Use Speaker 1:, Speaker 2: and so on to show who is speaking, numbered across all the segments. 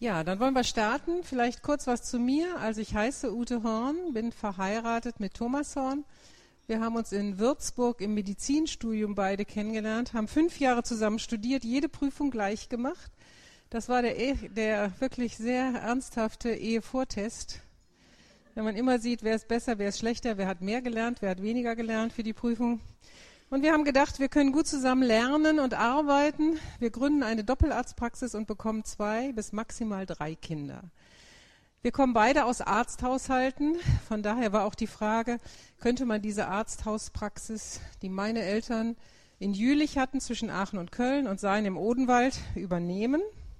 Speaker 1: Ja, dann wollen wir starten. Vielleicht kurz was zu mir. Also ich heiße Ute Horn, bin verheiratet mit Thomas Horn. Wir haben uns in Würzburg im Medizinstudium beide kennengelernt, haben 5 Jahre zusammen studiert, jede Prüfung gleich gemacht. Das war der wirklich sehr ernsthafte Ehevortest. Wenn man immer sieht, wer ist besser, wer ist schlechter, wer hat mehr gelernt, wer hat weniger gelernt für die Prüfung. Und wir haben gedacht, wir können gut zusammen lernen und arbeiten. Wir gründen eine Doppelarztpraxis und bekommen 2 bis maximal 3 Kinder. Wir kommen beide aus Arzthaushalten. Von daher war auch die Frage, könnte man diese Arzthauspraxis, die meine Eltern in Jülich hatten, zwischen Aachen und Köln und seien im Odenwald, übernehmen?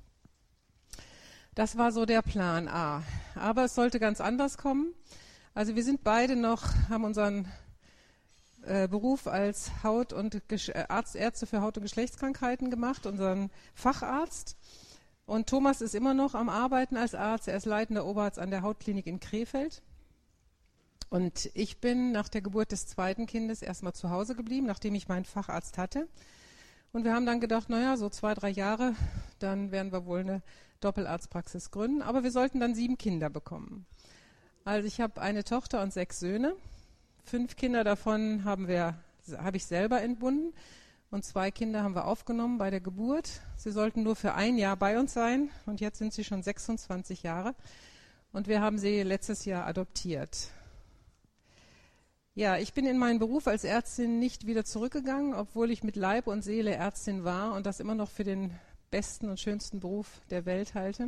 Speaker 1: Das war so der Plan A. Aber es sollte ganz anders kommen. Also wir sind beide noch, haben unseren Beruf als Ärzte für Haut- und Geschlechtskrankheiten gemacht, unseren Facharzt. Und Thomas ist immer noch am Arbeiten als Arzt. Er ist leitender Oberarzt an der Hautklinik in Krefeld. Und ich bin nach der Geburt des 2. Kindes erstmal zu Hause geblieben, nachdem ich meinen Facharzt hatte. Und wir haben dann gedacht, naja, so 2, 3 Jahre, dann werden wir wohl eine Doppelarztpraxis gründen. Aber wir sollten dann 7 Kinder bekommen. Also ich habe eine Tochter und 6 Söhne. 5 Kinder davon habe ich selber entbunden und 2 Kinder haben wir aufgenommen bei der Geburt. Sie sollten nur für 1 Jahr bei uns sein und jetzt sind sie schon 26 Jahre und wir haben sie letztes Jahr adoptiert. Ja, ich bin in meinen Beruf als Ärztin nicht wieder zurückgegangen, obwohl ich mit Leib und Seele Ärztin war und das immer noch für den besten und schönsten Beruf der Welt halte.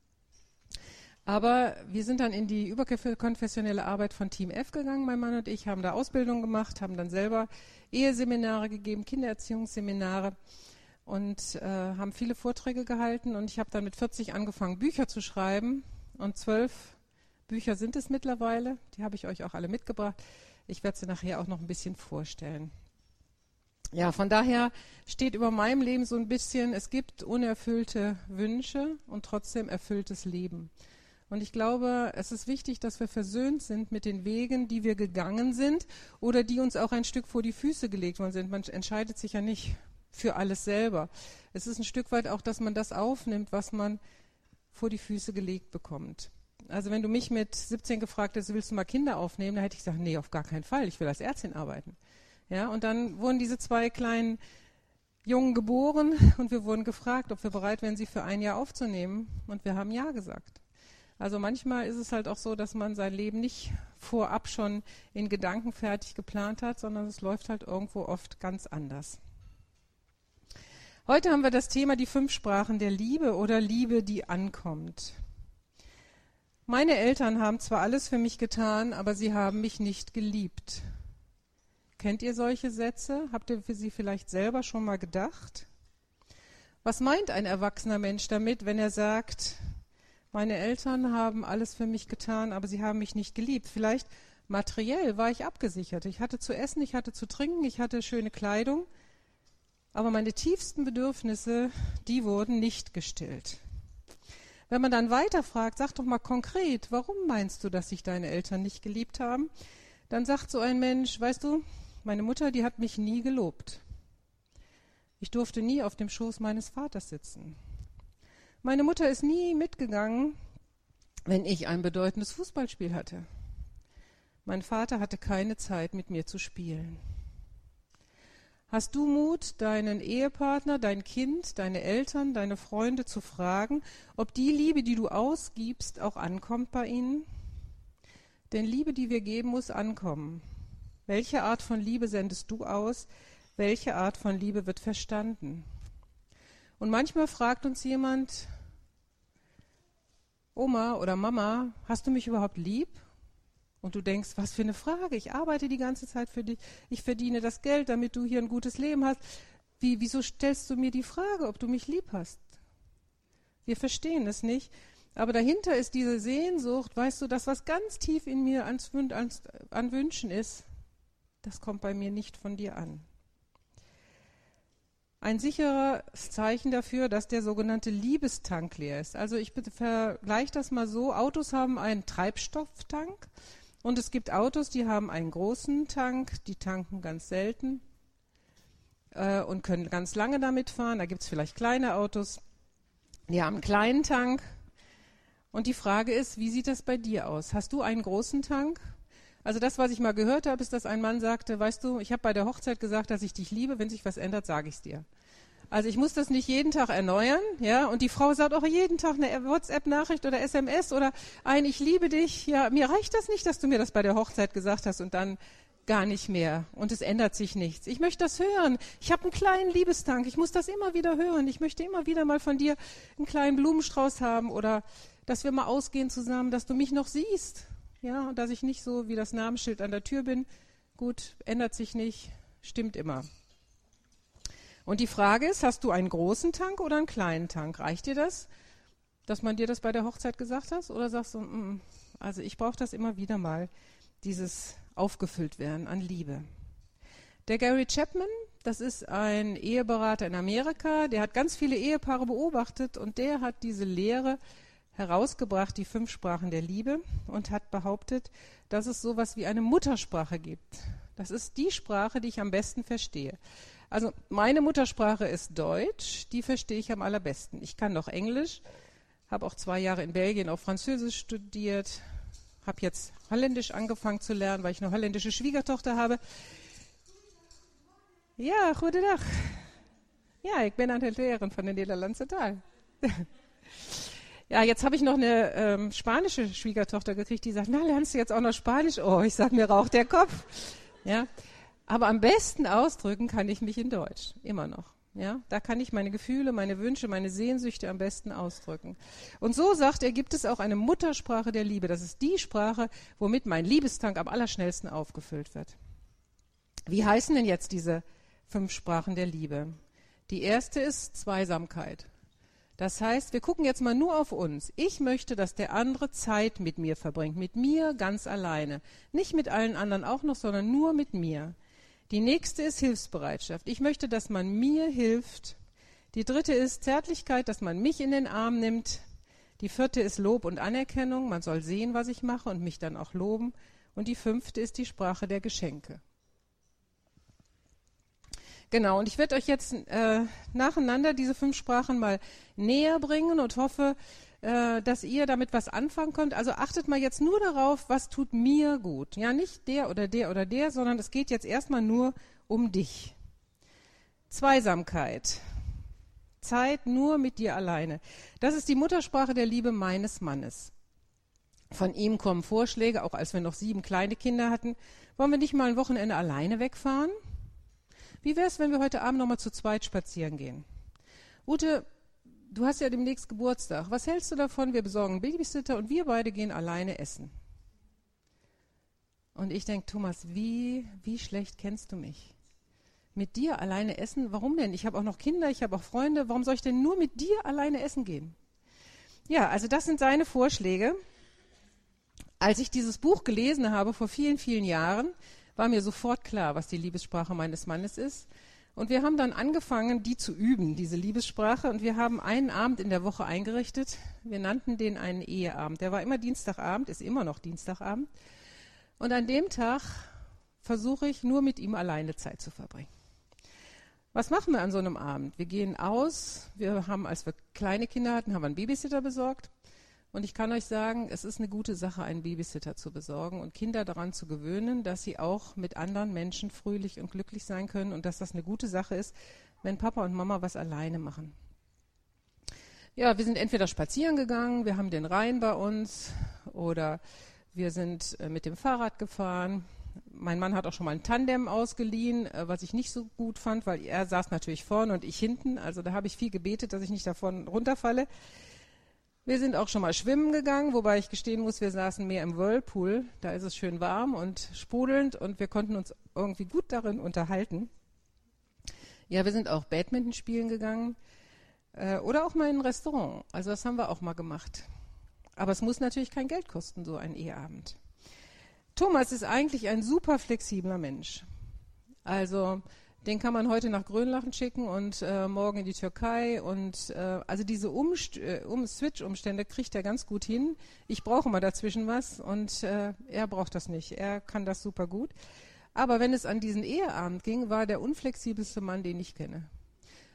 Speaker 1: Aber wir sind dann in die überkonfessionelle Arbeit von Team F gegangen, mein Mann und ich, haben da Ausbildung gemacht, haben dann selber Eheseminare gegeben, Kindererziehungsseminare und haben viele Vorträge gehalten. Und ich habe dann mit 40 angefangen, Bücher zu schreiben. Und 12 Bücher sind es mittlerweile. Die habe ich euch auch alle mitgebracht. Ich werde sie nachher auch noch ein bisschen vorstellen. Ja, von daher steht über meinem Leben so ein bisschen, es gibt unerfüllte Wünsche und trotzdem erfülltes Leben. Und ich glaube, es ist wichtig, dass wir versöhnt sind mit den Wegen, die wir gegangen sind oder die uns auch ein Stück vor die Füße gelegt worden sind. Man entscheidet sich ja nicht für alles selber. Es ist ein Stück weit auch, dass man das aufnimmt, was man vor die Füße gelegt bekommt. Also wenn du mich mit 17 gefragt hättest, willst du mal Kinder aufnehmen, dann hätte ich gesagt, nee, auf gar keinen Fall, ich will als Ärztin arbeiten. Ja, und dann wurden diese 2 kleinen Jungen geboren und wir wurden gefragt, ob wir bereit wären, sie für 1 Jahr aufzunehmen. Und wir haben ja gesagt. Also manchmal ist es halt auch so, dass man sein Leben nicht vorab schon in Gedanken fertig geplant hat, sondern es läuft halt irgendwo oft ganz anders. Heute haben wir das Thema die 5 Sprachen der Liebe oder Liebe, die ankommt. Meine Eltern haben zwar alles für mich getan, aber sie haben mich nicht geliebt. Kennt ihr solche Sätze? Habt ihr für sie vielleicht selber schon mal gedacht? Was meint ein erwachsener Mensch damit, wenn er sagt, meine Eltern haben alles für mich getan, aber sie haben mich nicht geliebt? Vielleicht materiell war ich abgesichert. Ich hatte zu essen, ich hatte zu trinken, ich hatte schöne Kleidung. Aber meine tiefsten Bedürfnisse, die wurden nicht gestillt. Wenn man dann weiterfragt, sag doch mal konkret, warum meinst du, dass sich deine Eltern nicht geliebt haben? Dann sagt so ein Mensch, weißt du, meine Mutter, die hat mich nie gelobt. Ich durfte nie auf dem Schoß meines Vaters sitzen. Meine Mutter ist nie mitgegangen, wenn ich ein bedeutendes Fußballspiel hatte. Mein Vater hatte keine Zeit, mit mir zu spielen. Hast du Mut, deinen Ehepartner, dein Kind, deine Eltern, deine Freunde zu fragen, ob die Liebe, die du ausgibst, auch ankommt bei ihnen? Denn Liebe, die wir geben, muss ankommen. Welche Art von Liebe sendest du aus? Welche Art von Liebe wird verstanden? Und manchmal fragt uns jemand, Oma oder Mama, hast du mich überhaupt lieb? Und du denkst, was für eine Frage, ich arbeite die ganze Zeit für dich, ich verdiene das Geld, damit du hier ein gutes Leben hast. Wieso stellst du mir die Frage, ob du mich lieb hast? Wir verstehen es nicht, aber dahinter ist diese Sehnsucht, weißt du, das, was ganz tief in mir an Wünschen ist, das kommt bei mir nicht von dir an. Ein sicheres Zeichen dafür, dass der sogenannte Liebestank leer ist. Also ich vergleiche das mal so, Autos haben einen Treibstofftank und es gibt Autos, die haben einen großen Tank, die tanken ganz selten und können ganz lange damit fahren. Da gibt es vielleicht kleine Autos, die haben einen kleinen Tank Und die Frage ist, wie sieht das bei dir aus? Hast du einen großen Tank? Also das, was ich mal gehört habe, ist, dass ein Mann sagte, weißt du, ich habe bei der Hochzeit gesagt, dass ich dich liebe, wenn sich was ändert, sage ich es dir. Also ich muss das nicht jeden Tag erneuern, ja, und die Frau sagt auch jeden Tag eine WhatsApp-Nachricht oder SMS oder ein Ich liebe dich, ja, mir reicht das nicht, dass du mir das bei der Hochzeit gesagt hast und dann gar nicht mehr und es ändert sich nichts. Ich möchte das hören. Ich habe einen kleinen Liebestank, ich muss das immer wieder hören. Ich möchte immer wieder mal von dir einen kleinen Blumenstrauß haben oder dass wir mal ausgehen zusammen, dass du mich noch siehst, ja, und dass ich nicht so wie das Namensschild an der Tür bin. Gut, ändert sich nicht, stimmt immer. Und die Frage ist, hast du einen großen Tank oder einen kleinen Tank? Reicht dir das, dass man dir das bei der Hochzeit gesagt hat? Oder sagst du, also ich brauche das immer wieder mal, dieses aufgefüllt werden an Liebe. Der Gary Chapman, das ist ein Eheberater in Amerika, der hat ganz viele Ehepaare beobachtet und der hat diese Lehre herausgebracht, die 5 Sprachen der Liebe, und hat behauptet, dass es sowas wie eine Muttersprache gibt. Das ist die Sprache, die ich am besten verstehe. Also meine Muttersprache ist Deutsch, die verstehe ich am allerbesten. Ich kann noch Englisch, habe auch 2 Jahre in Belgien auf Französisch studiert, habe jetzt Holländisch angefangen zu lernen, weil ich eine holländische Schwiegertochter habe. Ja, goedendag. Ja, ich bin aan het leren van de Nederlandse Taal. Ja, jetzt habe ich noch eine spanische Schwiegertochter gekriegt, die sagt, na, lernst du jetzt auch noch Spanisch? Oh, ich sag, mir raucht der Kopf. Ja, aber am besten ausdrücken kann ich mich in Deutsch, immer noch. Ja, da kann ich meine Gefühle, meine Wünsche, meine Sehnsüchte am besten ausdrücken. Und so sagt er, gibt es auch eine Muttersprache der Liebe. Das ist die Sprache, womit mein Liebestank am allerschnellsten aufgefüllt wird. Wie heißen denn jetzt diese 5 Sprachen der Liebe? Die erste ist Zweisamkeit. Das heißt, wir gucken jetzt mal nur auf uns. Ich möchte, dass der andere Zeit mit mir verbringt, mit mir ganz alleine. Nicht mit allen anderen auch noch, sondern nur mit mir. Die nächste ist Hilfsbereitschaft. Ich möchte, dass man mir hilft. Die dritte ist Zärtlichkeit, dass man mich in den Arm nimmt. Die 4. ist Lob und Anerkennung. Man soll sehen, was ich mache und mich dann auch loben. Und die 5. ist die Sprache der Geschenke. Genau, und ich werde euch jetzt nacheinander diese 5 Sprachen mal näher bringen und hoffe, dass ihr damit was anfangen könnt. Also achtet mal jetzt nur darauf, was tut mir gut. Ja, nicht der oder der oder der, sondern es geht jetzt erstmal nur um dich. Zweisamkeit. Zeit nur mit dir alleine. Das ist die Muttersprache der Liebe meines Mannes. Von ihm kommen Vorschläge, auch als wir noch 7 kleine Kinder hatten. Wollen wir nicht mal ein Wochenende alleine wegfahren? Wie wäre es, wenn wir heute Abend noch mal zu zweit spazieren gehen? Ute, du hast ja demnächst Geburtstag. Was hältst du davon? Wir besorgen einen Babysitter und wir beide gehen alleine essen. Und ich denke, Thomas, wie schlecht kennst du mich? Mit dir alleine essen? Warum denn? Ich habe auch noch Kinder, ich habe auch Freunde. Warum soll ich denn nur mit dir alleine essen gehen? Ja, also das sind seine Vorschläge. Als ich dieses Buch gelesen habe vor vielen, vielen Jahren, war mir sofort klar, was die Liebessprache meines Mannes ist. Und wir haben dann angefangen, die zu üben, diese Liebessprache. Und wir haben einen Abend in der Woche eingerichtet. Wir nannten den einen Eheabend. Der war immer Dienstagabend, ist immer noch Dienstagabend. Und an dem Tag versuche ich, nur mit ihm alleine Zeit zu verbringen. Was machen wir an so einem Abend? Wir gehen aus. Wir haben, als wir kleine Kinder hatten, haben wir einen Babysitter besorgt. Und ich kann euch sagen, es ist eine gute Sache, einen Babysitter zu besorgen und Kinder daran zu gewöhnen, dass sie auch mit anderen Menschen fröhlich und glücklich sein können und dass das eine gute Sache ist, wenn Papa und Mama was alleine machen. Ja, wir sind entweder spazieren gegangen, wir haben den Rhein bei uns oder wir sind mit dem Fahrrad gefahren. Mein Mann hat auch schon mal ein Tandem ausgeliehen, was ich nicht so gut fand, weil er saß natürlich vorne und ich hinten. Also da habe ich viel gebetet, dass ich nicht davon runterfalle. Wir sind auch schon mal schwimmen gegangen, wobei ich gestehen muss, wir saßen mehr im Whirlpool. Da ist es schön warm und sprudelnd und wir konnten uns irgendwie gut darin unterhalten. Ja, wir sind auch Badminton spielen gegangen oder auch mal in ein Restaurant. Also das haben wir auch mal gemacht. Aber es muss natürlich kein Geld kosten, so ein Eheabend. Thomas ist eigentlich ein super flexibler Mensch. Also den kann man heute nach Grönland schicken und morgen in die Türkei. Und also diese Switch-Umstände kriegt er ganz gut hin. Ich brauche mal dazwischen was und er braucht das nicht. Er kann das super gut. Aber wenn es an diesen Eheabend ging, war er der unflexibelste Mann, den ich kenne.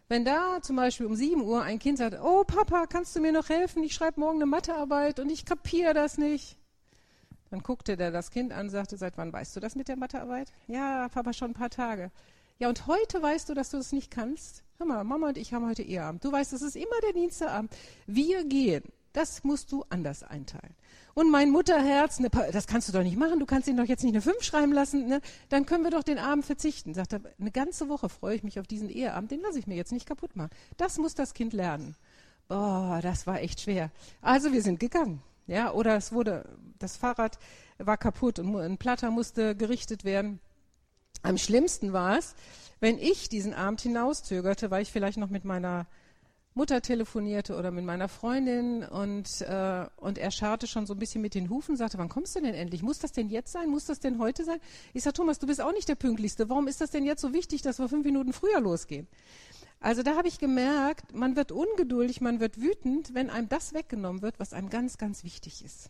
Speaker 1: Wenn da zum Beispiel um 7 Uhr ein Kind sagt, oh Papa, kannst du mir noch helfen? Ich schreibe morgen eine Mathearbeit und ich kapiere das nicht. Dann guckte der das Kind an und sagte, seit wann weißt du das mit der Mathearbeit? Ja, Papa, schon ein paar Tage. Ja, und heute weißt du, dass du das nicht kannst? Hör mal, Mama und ich haben heute Eheabend. Du weißt, das ist immer der Dienstagabend. Wir gehen. Das musst du anders einteilen. Und mein Mutterherz, das kannst du doch nicht machen, du kannst ihn doch jetzt nicht eine 5 schreiben lassen, ne? Dann können wir doch den Abend verzichten. Sagt er, eine ganze Woche freue ich mich auf diesen Eheabend, den lasse ich mir jetzt nicht kaputt machen. Das muss das Kind lernen. Boah, das war echt schwer. Also wir sind gegangen. Ja, oder das Fahrrad war kaputt und ein Platter musste gerichtet werden. Am schlimmsten war es, wenn ich diesen Abend hinauszögerte, weil ich vielleicht noch mit meiner Mutter telefonierte oder mit meiner Freundin und er scharrte schon so ein bisschen mit den Hufen, sagte, wann kommst du denn endlich? Muss das denn jetzt sein? Muss das denn heute sein? Ich sage, Thomas, du bist auch nicht der Pünktlichste. Warum ist das denn jetzt so wichtig, dass wir 5 Minuten früher losgehen? Also da habe ich gemerkt, man wird ungeduldig, man wird wütend, wenn einem das weggenommen wird, was einem ganz, ganz wichtig ist.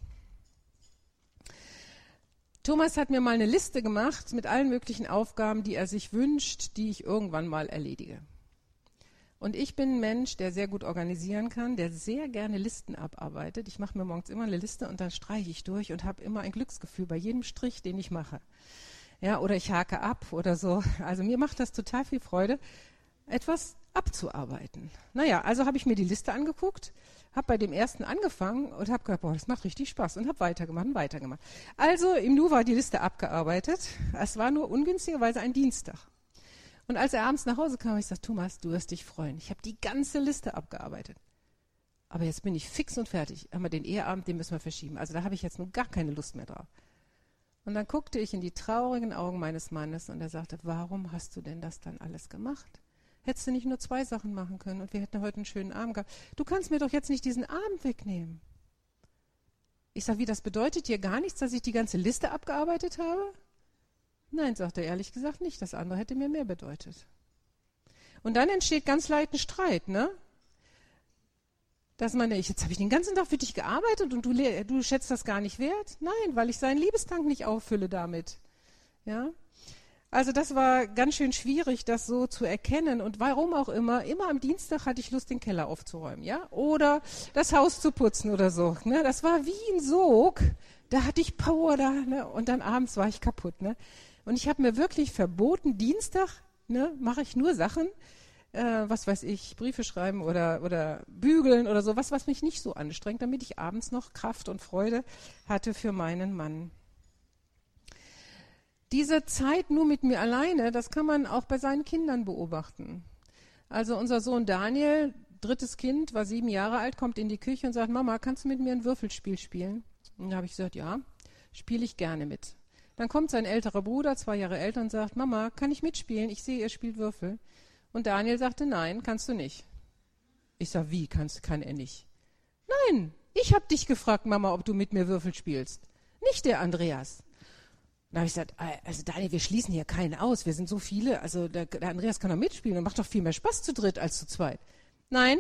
Speaker 1: Thomas hat mir mal eine Liste gemacht mit allen möglichen Aufgaben, die er sich wünscht, die ich irgendwann mal erledige. Und ich bin ein Mensch, der sehr gut organisieren kann, der sehr gerne Listen abarbeitet. Ich mache mir morgens immer eine Liste und dann streiche ich durch und habe immer ein Glücksgefühl bei jedem Strich, den ich mache. Ja, oder ich hake ab oder so. Also mir macht das total viel Freude, etwas abzuarbeiten. Naja, also habe ich mir die Liste angeguckt, habe bei dem ersten angefangen und habe gedacht, boah, das macht richtig Spaß und habe weitergemacht. Also im Nu war die Liste abgearbeitet. Es war nur ungünstigerweise ein Dienstag. Und als er abends nach Hause kam, habe ich gesagt, Thomas, du wirst dich freuen. Ich habe die ganze Liste abgearbeitet. Aber jetzt bin ich fix und fertig. Aber den Eheabend, den müssen wir verschieben. Also da habe ich jetzt nun gar keine Lust mehr drauf. Und dann guckte ich in die traurigen Augen meines Mannes und er sagte, warum hast du denn das dann alles gemacht? Hättest du nicht nur 2 Sachen machen können und wir hätten heute einen schönen Abend gehabt. Du kannst mir doch jetzt nicht diesen Abend wegnehmen. Ich sage, wie, das bedeutet dir gar nichts, dass ich die ganze Liste abgearbeitet habe? Nein, sagt er ehrlich gesagt nicht. Das andere hätte mir mehr bedeutet. Und dann entsteht ganz leicht ein Streit, ne? Dass man, jetzt habe ich den ganzen Tag für dich gearbeitet und du schätzt das gar nicht wert? Nein, weil ich seinen Liebestank nicht auffülle damit. Ja? Also das war ganz schön schwierig, das so zu erkennen. Und warum auch immer am Dienstag hatte ich Lust, den Keller aufzuräumen, ja? Oder das Haus zu putzen oder so. Ne? Das war wie ein Sog. Da hatte ich Power da, ne? Und dann abends war ich kaputt, ne? Und ich habe mir wirklich verboten, Dienstag, ne, mache ich nur Sachen, was weiß ich, Briefe schreiben oder bügeln oder so, was mich nicht so anstrengt, damit ich abends noch Kraft und Freude hatte für meinen Mann. Diese Zeit nur mit mir alleine, das kann man auch bei seinen Kindern beobachten. Also unser Sohn Daniel, 3. Kind, war 7 Jahre alt, kommt in die Küche und sagt, Mama, kannst du mit mir ein Würfelspiel spielen? Und da habe ich gesagt, ja, spiele ich gerne mit. Dann kommt sein älterer Bruder, 2 Jahre älter, und sagt, Mama, kann ich mitspielen? Ich sehe, ihr spielt Würfel. Und Daniel sagte, nein, kannst du nicht. Ich sage, wie, kann er nicht? Nein, ich habe dich gefragt, Mama, ob du mit mir Würfel spielst. Nicht der Andreas. Da habe ich gesagt, also Daniel, wir schließen hier keinen aus, wir sind so viele, also der Andreas kann doch mitspielen und macht doch viel mehr Spaß zu dritt als zu zweit. Nein,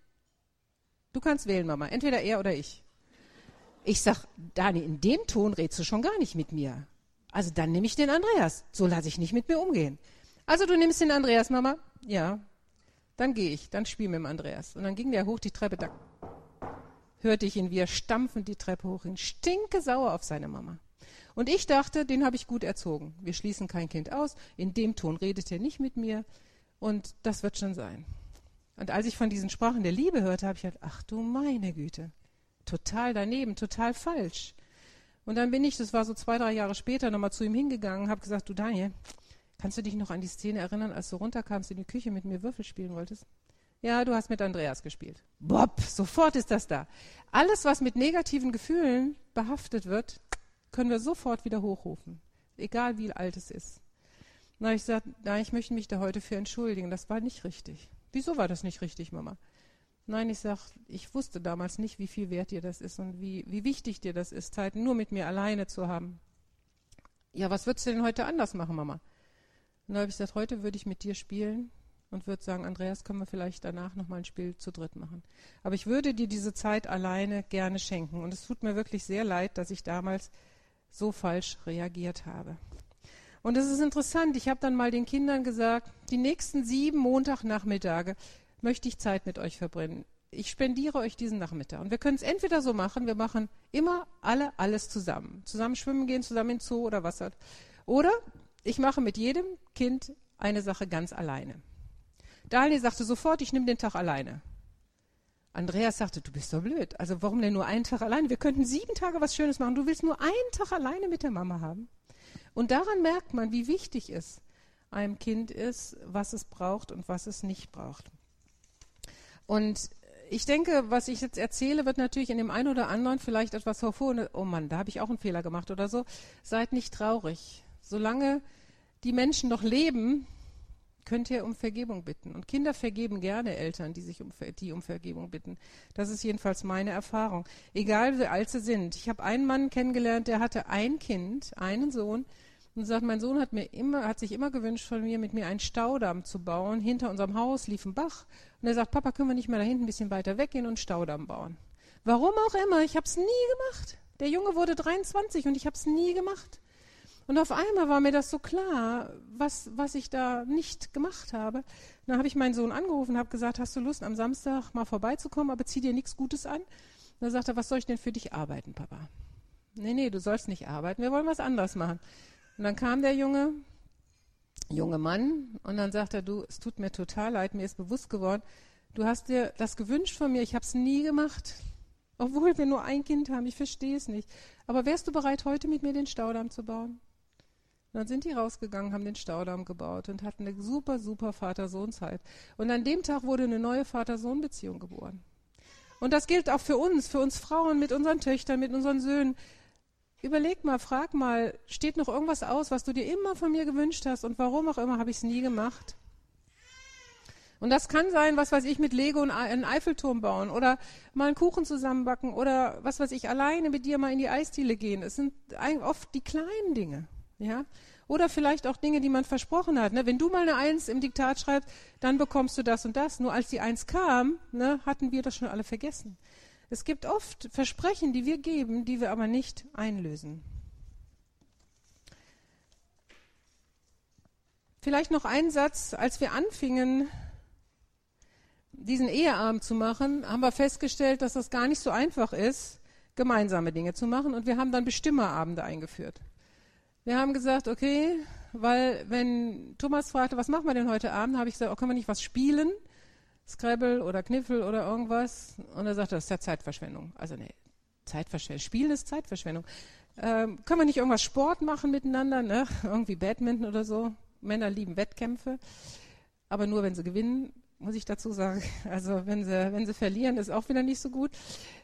Speaker 1: du kannst wählen, Mama, entweder er oder ich. Ich sag, Dani, in dem Ton redst du schon gar nicht mit mir. Also dann nehme ich den Andreas. So lasse ich nicht mit mir umgehen. Also du nimmst den Andreas, Mama? Ja. Dann gehe ich, dann spiel mit dem Andreas. Und dann ging der hoch die Treppe, da hörte ich ihn, wie er stampfend die Treppe hochging, stinkesauer auf seine Mama. Und ich dachte, den habe ich gut erzogen. Wir schließen kein Kind aus. In dem Ton redet er nicht mit mir. Und das wird schon sein. Und als ich von diesen Sprachen der Liebe hörte, habe ich gedacht, ach du meine Güte. Total daneben, total falsch. Und dann bin ich, das war so 2, 3 Jahre später, nochmal zu ihm hingegangen, habe gesagt, du Daniel, kannst du dich noch an die Szene erinnern, als du runterkamst in die Küche mit mir Würfel spielen wolltest? Ja, du hast mit Andreas gespielt. Bopp, sofort ist das da. Alles, was mit negativen Gefühlen behaftet wird, können wir sofort wieder hochrufen, egal wie alt es ist. Na, ich sage, ich möchte mich da heute für entschuldigen, das war nicht richtig. Wieso war das nicht richtig, Mama? Nein, ich sage, ich wusste damals nicht, wie viel wert dir das ist und wie wichtig dir das ist, Zeit nur mit mir alleine zu haben. Ja, was würdest du denn heute anders machen, Mama? Und dann habe ich gesagt, heute würde ich mit dir spielen und würde sagen, Andreas, können wir vielleicht danach nochmal ein Spiel zu dritt machen. Aber ich würde dir diese Zeit alleine gerne schenken. Und es tut mir wirklich sehr leid, dass ich damals so falsch reagiert habe. Und es ist interessant, ich habe dann mal den Kindern gesagt, die nächsten 7 Montagnachmittage möchte ich Zeit mit euch verbringen. Ich spendiere euch diesen Nachmittag. Und wir können es entweder so machen, wir machen immer alle alles zusammen. Zusammen schwimmen gehen, zusammen in den Zoo oder was halt. Oder ich mache mit jedem Kind eine Sache ganz alleine. Daniel sagte sofort, ich nehme den Tag alleine. Andreas sagte, du bist doch blöd. Also warum denn nur einen Tag alleine? Wir könnten 7 Tage was Schönes machen. Du willst nur einen Tag alleine mit der Mama haben. Und daran merkt man, wie wichtig es einem Kind ist, was es braucht und was es nicht braucht. Und ich denke, was ich jetzt erzähle, wird natürlich in dem einen oder anderen vielleicht etwas hervorholen. Oh Mann, da habe ich auch einen Fehler gemacht oder so. Seid nicht traurig. Solange die Menschen noch leben, könnt ihr um Vergebung bitten. Und Kinder vergeben gerne Eltern, die um Vergebung bitten. Das ist jedenfalls meine Erfahrung. Egal wie alt sie sind. Ich habe einen Mann kennengelernt, der hatte ein Kind, einen Sohn, und sagt, mein Sohn hat sich immer gewünscht von mir, mit mir einen Staudamm zu bauen. Hinter unserem Haus lief ein Bach. Und er sagt, Papa, können wir nicht mal da hinten ein bisschen weiter weggehen und einen Staudamm bauen? Warum auch immer, ich habe es nie gemacht. Der Junge wurde 23 und ich habe es nie gemacht. Und auf einmal war mir das so klar, was ich da nicht gemacht habe. Dann habe ich meinen Sohn angerufen und habe gesagt, hast du Lust, am Samstag mal vorbeizukommen, aber zieh dir nichts Gutes an? Und dann sagt er, was soll ich denn für dich arbeiten, Papa? Nee, du sollst nicht arbeiten, wir wollen was anderes machen. Und dann kam der junge Mann und dann sagt er, du, es tut mir total leid, mir ist bewusst geworden, du hast dir das gewünscht von mir, ich habe es nie gemacht, obwohl wir nur ein Kind haben, ich verstehe es nicht. Aber wärst du bereit, heute mit mir den Staudamm zu bauen? Und dann sind die rausgegangen, haben den Staudamm gebaut und hatten eine super, super Vater-Sohn-Zeit. Und an dem Tag wurde eine neue Vater-Sohn-Beziehung geboren. Und das gilt auch für uns Frauen mit unseren Töchtern, mit unseren Söhnen. Überleg mal, frag mal, steht noch irgendwas aus, was du dir immer von mir gewünscht hast und warum auch immer habe ich es nie gemacht? Und das kann sein, was weiß ich, mit Lego einen Eiffelturm bauen oder mal einen Kuchen zusammenbacken oder was weiß ich, alleine mit dir mal in die Eisdiele gehen. Es sind oft die kleinen Dinge, ja? Oder vielleicht auch Dinge, die man versprochen hat. Ne? Wenn du mal eine 1 im Diktat schreibst, dann bekommst du das und das. Nur als die 1 kam, ne, hatten wir das schon alle vergessen. Es gibt oft Versprechen, die wir geben, die wir aber nicht einlösen. Vielleicht noch ein Satz. Als wir anfingen, diesen Eheabend zu machen, haben wir festgestellt, dass das gar nicht so einfach ist, gemeinsame Dinge zu machen. Und wir haben dann Bestimmerabende eingeführt. Wir haben gesagt, okay, weil wenn Thomas fragte, was machen wir denn heute Abend, habe ich gesagt, können wir nicht was spielen? Scrabble oder Kniffel oder irgendwas. Und er sagte, das ist ja Zeitverschwendung. Also nee, Zeitverschwendung. Spielen ist Zeitverschwendung. Können wir nicht irgendwas Sport machen miteinander? Ne? Irgendwie Badminton oder so. Männer lieben Wettkämpfe. Aber nur, wenn sie gewinnen, muss ich dazu sagen. Also wenn sie verlieren, ist auch wieder nicht so gut.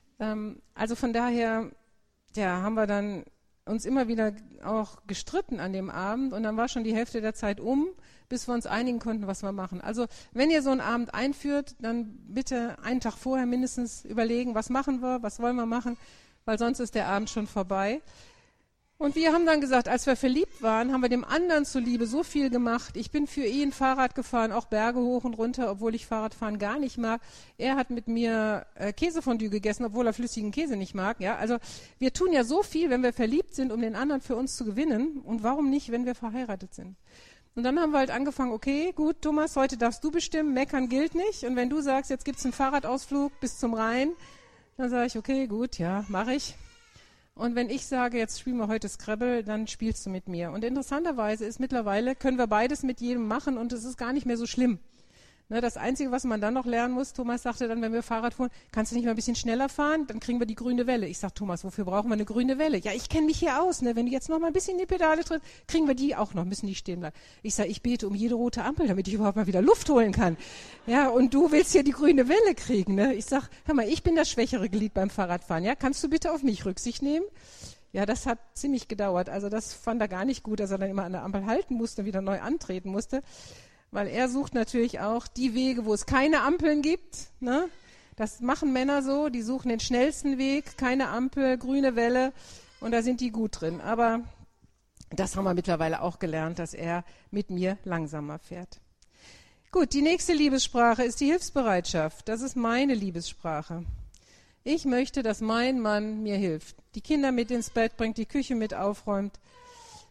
Speaker 1: Also von daher, ja, haben wir dann uns immer wieder auch gestritten an dem Abend. Und dann war schon die Hälfte der Zeit bis wir uns einigen konnten, was wir machen. Also wenn ihr so einen Abend einführt, dann bitte einen Tag vorher mindestens überlegen, was machen wir, was wollen wir machen, weil sonst ist der Abend schon vorbei. Und wir haben dann gesagt, als wir verliebt waren, haben wir dem anderen zuliebe so viel gemacht. Ich bin für ihn Fahrrad gefahren, auch Berge hoch und runter, obwohl ich Fahrradfahren gar nicht mag. Er hat mit mir Käsefondue gegessen, obwohl er flüssigen Käse nicht mag. Ja, also wir tun ja so viel, wenn wir verliebt sind, um den anderen für uns zu gewinnen. Und warum nicht, wenn wir verheiratet sind? Und dann haben wir halt angefangen, okay, gut, Thomas, heute darfst du bestimmen, meckern gilt nicht. Und wenn du sagst, jetzt gibt's einen Fahrradausflug bis zum Rhein, dann sage ich, okay, gut, ja, mache ich. Und wenn ich sage, jetzt spielen wir heute Scrabble, dann spielst du mit mir. Und interessanterweise ist mittlerweile, können wir beides mit jedem machen und es ist gar nicht mehr so schlimm. Ne, das Einzige, was man dann noch lernen muss, Thomas sagte dann, wenn wir Fahrrad fahren, kannst du nicht mal ein bisschen schneller fahren? Dann kriegen wir die grüne Welle. Ich sage, Thomas, wofür brauchen wir eine grüne Welle? Ja, ich kenne mich hier aus. Ne? Wenn du jetzt noch mal ein bisschen in die Pedale trittst, kriegen wir die auch noch, müssen die stehen bleiben. Ich sage, ich bete um jede rote Ampel, damit ich überhaupt mal wieder Luft holen kann. Ja, und du willst hier die grüne Welle kriegen. Ne? Ich sage, hör mal, ich bin das schwächere Glied beim Fahrradfahren. Ja, kannst du bitte auf mich Rücksicht nehmen? Ja, das hat ziemlich gedauert. Also das fand er gar nicht gut, dass er dann immer an der Ampel halten musste und wieder neu antreten musste. Weil er sucht natürlich auch die Wege, wo es keine Ampeln gibt. Ne? Das machen Männer so, die suchen den schnellsten Weg, keine Ampel, grüne Welle und da sind die gut drin. Aber das haben wir mittlerweile auch gelernt, dass er mit mir langsamer fährt. Gut, die nächste Liebessprache ist die Hilfsbereitschaft. Das ist meine Liebessprache. Ich möchte, dass mein Mann mir hilft, die Kinder mit ins Bett bringt, die Küche mit aufräumt.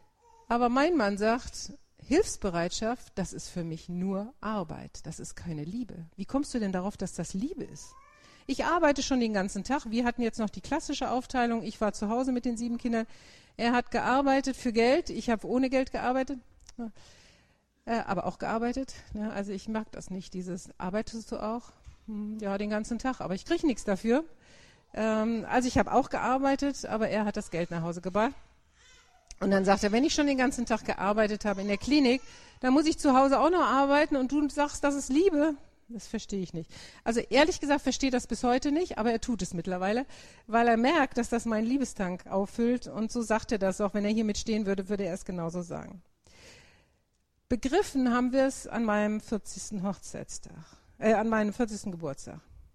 Speaker 1: Aber mein Mann sagt, Hilfsbereitschaft, das ist für mich nur Arbeit, das ist keine Liebe. Wie kommst du denn darauf, dass das Liebe ist? Ich arbeite schon den ganzen Tag. Wir hatten jetzt noch die klassische Aufteilung. Ich war zu Hause mit den 7 Kindern. Er hat gearbeitet für Geld. Ich habe ohne Geld gearbeitet, aber auch gearbeitet. Also ich mag das nicht, dieses, arbeitest du auch? Ja, den ganzen Tag, aber ich kriege nichts dafür. Also ich habe auch gearbeitet, aber er hat das Geld nach Hause gebracht. Und dann sagt er, wenn ich schon den ganzen Tag gearbeitet habe in der Klinik, dann muss ich zu Hause auch noch arbeiten und du sagst, das ist Liebe. Das verstehe ich nicht. Also ehrlich gesagt verstehe das bis heute nicht, aber er tut es mittlerweile, weil er merkt, dass das meinen Liebestank auffüllt. Und so sagt er das auch. Wenn er hier mitstehen würde, würde er es genauso sagen. Begriffen haben wir es an meinem 40. an meinem 40. Geburtstag.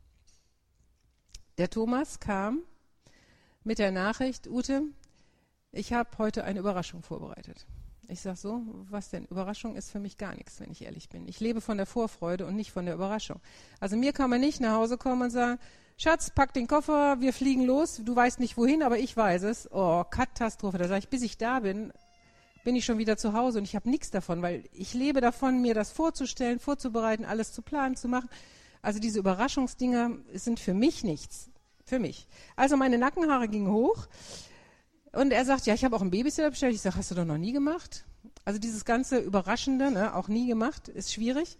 Speaker 1: Der Thomas kam mit der Nachricht, Ute, ich habe heute eine Überraschung vorbereitet. Ich sage so, was denn? Überraschung ist für mich gar nichts, wenn ich ehrlich bin. Ich lebe von der Vorfreude und nicht von der Überraschung. Also mir kann man nicht nach Hause kommen und sagen, Schatz, pack den Koffer, wir fliegen los. Du weißt nicht wohin, aber ich weiß es. Oh, Katastrophe. Da sage ich, bis ich da bin, bin ich schon wieder zu Hause und ich habe nichts davon, weil ich lebe davon, mir das vorzustellen, vorzubereiten, alles zu planen, zu machen. Also diese Überraschungsdinger sind für mich nichts. Für mich. Also meine Nackenhaare gingen hoch. Und er sagt, ja, ich habe auch einen Babysitter bestellt. Ich sage, hast du doch noch nie gemacht? Also dieses ganze Überraschende, ne, auch nie gemacht, ist schwierig.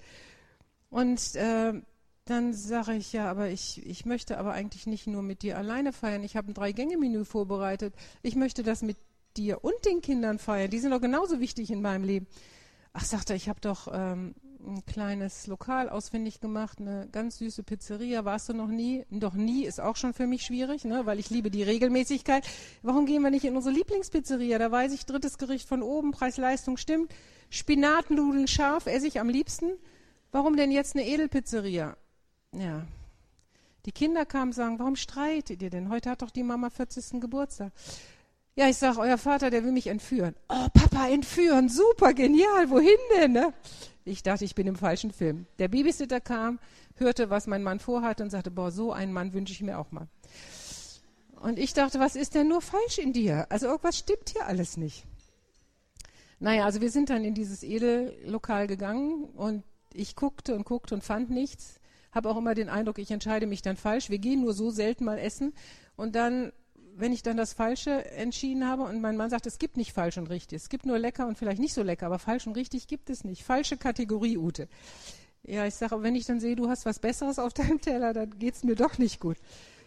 Speaker 1: Und dann sage ich, ja, aber ich möchte aber eigentlich nicht nur mit dir alleine feiern. Ich habe ein 3-Gänge-Menü vorbereitet. Ich möchte das mit dir und den Kindern feiern. Die sind doch genauso wichtig in meinem Leben. Ach, sagt er, ich habe doch ein kleines Lokal ausfindig gemacht, eine ganz süße Pizzeria. Warst du noch nie? Doch nie ist auch schon für mich schwierig, ne, weil ich liebe die Regelmäßigkeit. Warum gehen wir nicht in unsere Lieblingspizzeria? Da weiß ich, 3. Gericht von oben, Preis-Leistung stimmt. Spinatnudeln scharf esse ich am liebsten. Warum denn jetzt eine Edelpizzeria? Ja. Die Kinder kamen und sagen, warum streitet ihr denn? Heute hat doch die Mama 40. Geburtstag. Ja, ich sage, euer Vater, der will mich entführen. Oh, Papa, entführen, super, genial, wohin denn? Ne? Ich dachte, ich bin im falschen Film. Der Babysitter kam, hörte, was mein Mann vorhatte und sagte, boah, so einen Mann wünsche ich mir auch mal. Und ich dachte, was ist denn nur falsch in dir? Also irgendwas stimmt hier alles nicht. Naja, also wir sind dann in dieses Edellokal gegangen und ich guckte und fand nichts. Habe auch immer den Eindruck, ich entscheide mich dann falsch. Wir gehen nur so selten mal essen und dann, wenn ich dann das Falsche entschieden habe und mein Mann sagt, es gibt nicht falsch und richtig, es gibt nur lecker und vielleicht nicht so lecker, aber falsch und richtig gibt es nicht. Falsche Kategorie, Ute. Ja, ich sage, aber wenn ich dann sehe, du hast was Besseres auf deinem Teller, dann geht es mir doch nicht gut.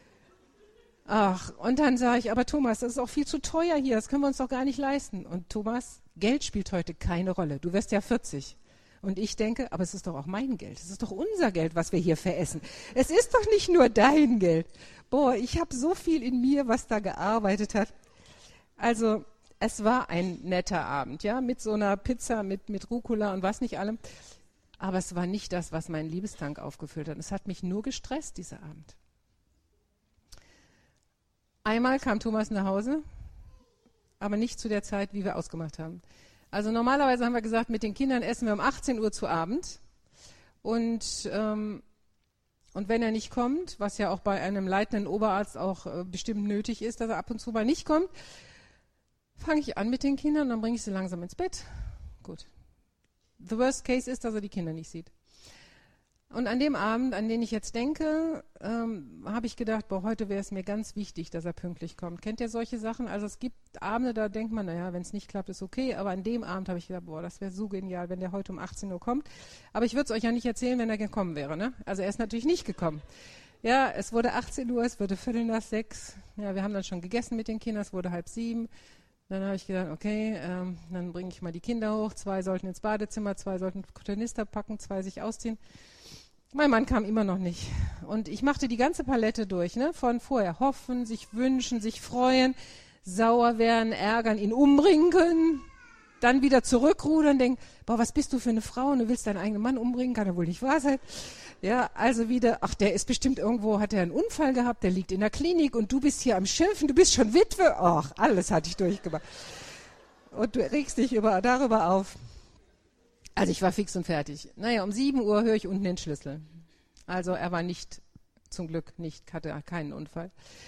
Speaker 1: Ach, und dann sage ich, aber Thomas, das ist auch viel zu teuer hier, das können wir uns doch gar nicht leisten. Und Thomas, Geld spielt heute keine Rolle, du wirst ja 40. Und ich denke, aber es ist doch auch mein Geld, es ist doch unser Geld, was wir hier veressen. Es ist doch nicht nur dein Geld. Boah, ich habe so viel in mir, was da gearbeitet hat. Also, es war ein netter Abend, ja, mit so einer Pizza, mit Rucola und was nicht allem. Aber es war nicht das, was meinen Liebestank aufgefüllt hat. Es hat mich nur gestresst, dieser Abend. Einmal kam Thomas nach Hause, aber nicht zu der Zeit, wie wir ausgemacht haben. Also normalerweise haben wir gesagt, mit den Kindern essen wir um 18 Uhr zu Abend. Und wenn er nicht kommt, was ja auch bei einem leitenden Oberarzt auch bestimmt nötig ist, dass er ab und zu mal nicht kommt, fange ich an mit den Kindern und dann bringe ich sie langsam ins Bett. Gut. The worst case ist, dass er die Kinder nicht sieht. Und an dem Abend, an den ich jetzt denke, habe ich gedacht, boah, heute wäre es mir ganz wichtig, dass er pünktlich kommt. Kennt ihr solche Sachen? Also es gibt Abende, da denkt man, naja, wenn es nicht klappt, ist okay. Aber an dem Abend habe ich gedacht, boah, das wäre so genial, wenn der heute um 18 Uhr kommt. Aber ich würde es euch ja nicht erzählen, wenn er gekommen wäre. Ne? Also er ist natürlich nicht gekommen. Ja, es wurde 18 Uhr, es wurde 5:45. Ja, wir haben dann schon gegessen mit den Kindern, es wurde 6:30. Dann habe ich gedacht, okay, dann bringe ich mal die Kinder hoch. 2 sollten ins Badezimmer, 2 sollten Tornister packen, 2 sich ausziehen. Mein Mann kam immer noch nicht. Und ich machte die ganze Palette durch, ne? Von vorher hoffen, sich wünschen, sich freuen, sauer werden, ärgern, ihn umbringen können, dann wieder zurückrudern, denken, boah, was bist du für eine Frau und du willst deinen eigenen Mann umbringen, kann ja wohl nicht wahr sein. Ja, also wieder, ach, der ist bestimmt irgendwo, hat er einen Unfall gehabt, der liegt in der Klinik und du bist hier am Schimpfen, du bist schon Witwe. Ach, alles hatte ich durchgemacht. Und du regst dich darüber auf. Also ich war fix und fertig. Naja, um 7 Uhr höre ich unten den Schlüssel. Also er war nicht, zum Glück nicht, hatte keinen Unfall.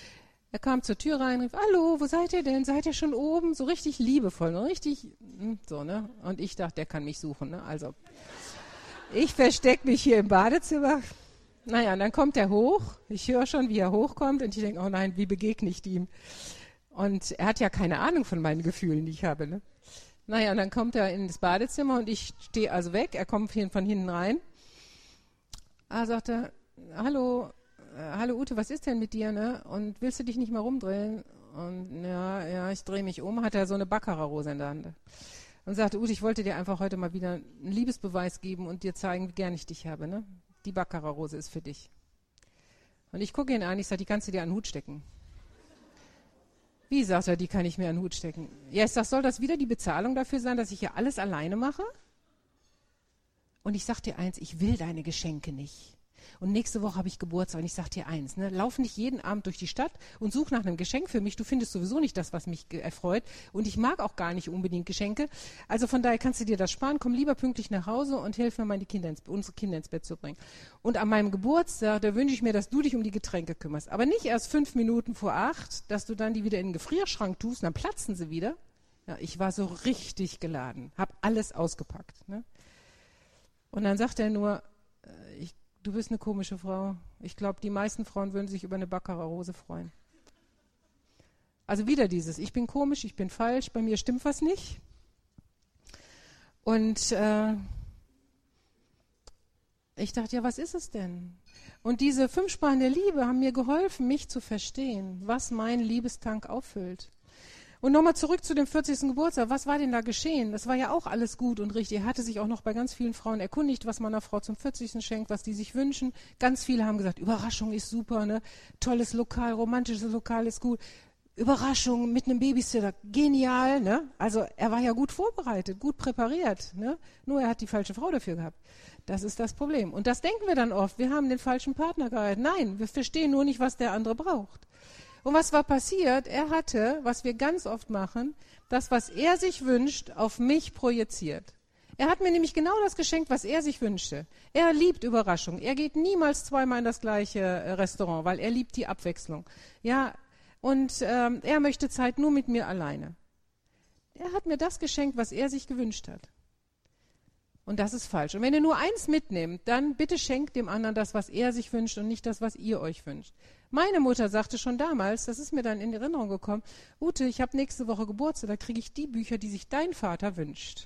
Speaker 1: Er kam zur Tür rein, rief, hallo, wo seid ihr denn? Seid ihr schon oben? So richtig liebevoll, ne? Richtig, so, ne? Und ich dachte, der kann mich suchen, ne? Also, ich verstecke mich hier im Badezimmer. Naja, und dann kommt er hoch. Ich höre schon, wie er hochkommt und ich denke, oh nein, wie begegne ich ihm? Und er hat ja keine Ahnung von meinen Gefühlen, die ich habe, ne? Naja, und dann kommt er ins Badezimmer und ich stehe also weg. Er kommt von hinten rein. Er sagte, hallo Ute, was ist denn mit dir, ne? Und willst du dich nicht mal rumdrehen? Und ja, ich drehe mich um. Hat er so eine Baccarat-Rose in der Hand. Und sagte, Ute, ich wollte dir einfach heute mal wieder einen Liebesbeweis geben und dir zeigen, wie gern ich dich habe, ne? Die Baccarat-Rose ist für dich. Und ich gucke ihn an, ich sage, die kannst du dir an den Hut stecken. Wie, sagt er, die kann ich mir an den Hut stecken? Ja, ich sage, soll das wieder die Bezahlung dafür sein, dass ich hier alles alleine mache? Und ich sage dir eins, ich will deine Geschenke nicht. Und nächste Woche habe ich Geburtstag und ich sage dir eins, ne, lauf nicht jeden Abend durch die Stadt und such nach einem Geschenk für mich. Du findest sowieso nicht das, was mich erfreut. Und ich mag auch gar nicht unbedingt Geschenke. Also von daher kannst du dir das sparen. Komm lieber pünktlich nach Hause und hilf mir mal, unsere Kinder ins Bett zu bringen. Und an meinem Geburtstag, da wünsche ich mir, dass du dich um die Getränke kümmerst. Aber nicht erst 5 Minuten vor 8, dass du dann die wieder in den Gefrierschrank tust, dann platzen sie wieder. Ja, ich war so richtig geladen, habe alles ausgepackt. Ne? Und dann sagt er nur, du bist eine komische Frau. Ich glaube, die meisten Frauen würden sich über eine Baccarat-Rose freuen. Also wieder dieses, ich bin komisch, ich bin falsch, bei mir stimmt was nicht. Und ich dachte, ja, was ist es denn? Und diese 5 Sprachen der Liebe haben mir geholfen, mich zu verstehen, was mein Liebestank auffüllt. Und nochmal zurück zu dem 40. Geburtstag. Was war denn da geschehen? Das war ja auch alles gut und richtig. Er hatte sich auch noch bei ganz vielen Frauen erkundigt, was man einer Frau zum 40. schenkt, was die sich wünschen. Ganz viele haben gesagt, Überraschung ist super, ne? Tolles Lokal, romantisches Lokal ist gut. Überraschung mit einem Babysitter, genial, ne? Also er war ja gut vorbereitet, gut präpariert, ne? Nur er hat die falsche Frau dafür gehabt. Das ist das Problem. Und das denken wir dann oft. Wir haben den falschen Partner geheiratet. Nein, wir verstehen nur nicht, was der andere braucht. Und was war passiert? Er hatte, was wir ganz oft machen, das, was er sich wünscht, auf mich projiziert. Er hat mir nämlich genau das geschenkt, was er sich wünschte. Er liebt Überraschung. Er geht niemals 2-mal in das gleiche Restaurant, weil er liebt die Abwechslung. Ja, und er möchte Zeit nur mit mir alleine. Er hat mir das geschenkt, was er sich gewünscht hat. Und das ist falsch. Und wenn ihr nur eins mitnehmt, dann bitte schenkt dem anderen das, was er sich wünscht und nicht das, was ihr euch wünscht. Meine Mutter sagte schon damals, das ist mir dann in Erinnerung gekommen, Ute, ich habe nächste Woche Geburtstag, da kriege ich die Bücher, die sich dein Vater wünscht.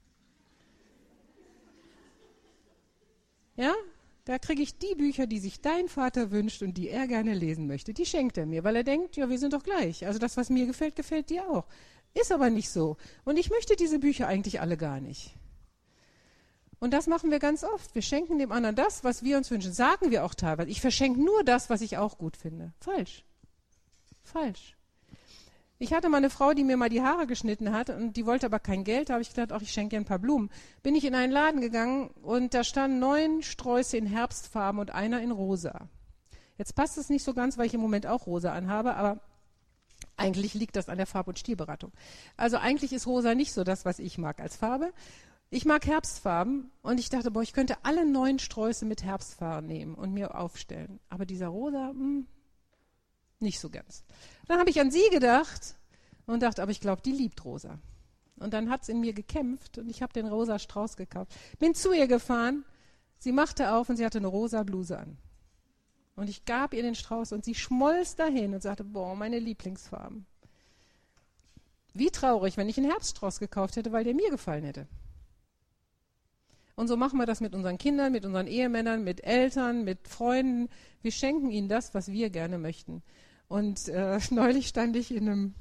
Speaker 1: Ja, da kriege ich die Bücher, die sich dein Vater wünscht und die er gerne lesen möchte. Die schenkt er mir, weil er denkt, ja, wir sind doch gleich. Also das, was mir gefällt, gefällt dir auch. Ist aber nicht so. Und ich möchte diese Bücher eigentlich alle gar nicht. Und das machen wir ganz oft. Wir schenken dem anderen das, was wir uns wünschen. Sagen wir auch teilweise. Ich verschenke nur das, was ich auch gut finde. Falsch. Falsch. Ich hatte mal eine Frau, die mir mal die Haare geschnitten hat und die wollte aber kein Geld. Da habe ich gedacht, ach, ich schenke ihr ein paar Blumen. Bin ich in einen Laden gegangen und da standen 9 Sträuße in Herbstfarben und einer in rosa. Jetzt passt es nicht so ganz, weil ich im Moment auch rosa anhabe, aber eigentlich liegt das an der Farb- und Stilberatung. Also eigentlich ist rosa nicht so das, was ich mag als Farbe. Ich mag Herbstfarben und ich dachte, boah, ich könnte alle 9 Sträuße mit Herbstfarben nehmen und mir aufstellen. Aber dieser rosa, nicht so ganz. Dann habe ich an sie gedacht und dachte, aber ich glaube, die liebt rosa. Und dann hat es in mir gekämpft und ich habe den rosa Strauß gekauft. Bin zu ihr gefahren, sie machte auf und sie hatte eine rosa Bluse an. Und ich gab ihr den Strauß und sie schmolz dahin und sagte, boah, meine Lieblingsfarben. Wie traurig, wenn ich einen Herbststrauß gekauft hätte, weil der mir gefallen hätte. Und so machen wir das mit unseren Kindern, mit unseren Ehemännern, mit Eltern, mit Freunden. Wir schenken ihnen das, was wir gerne möchten. Und neulich stand ich in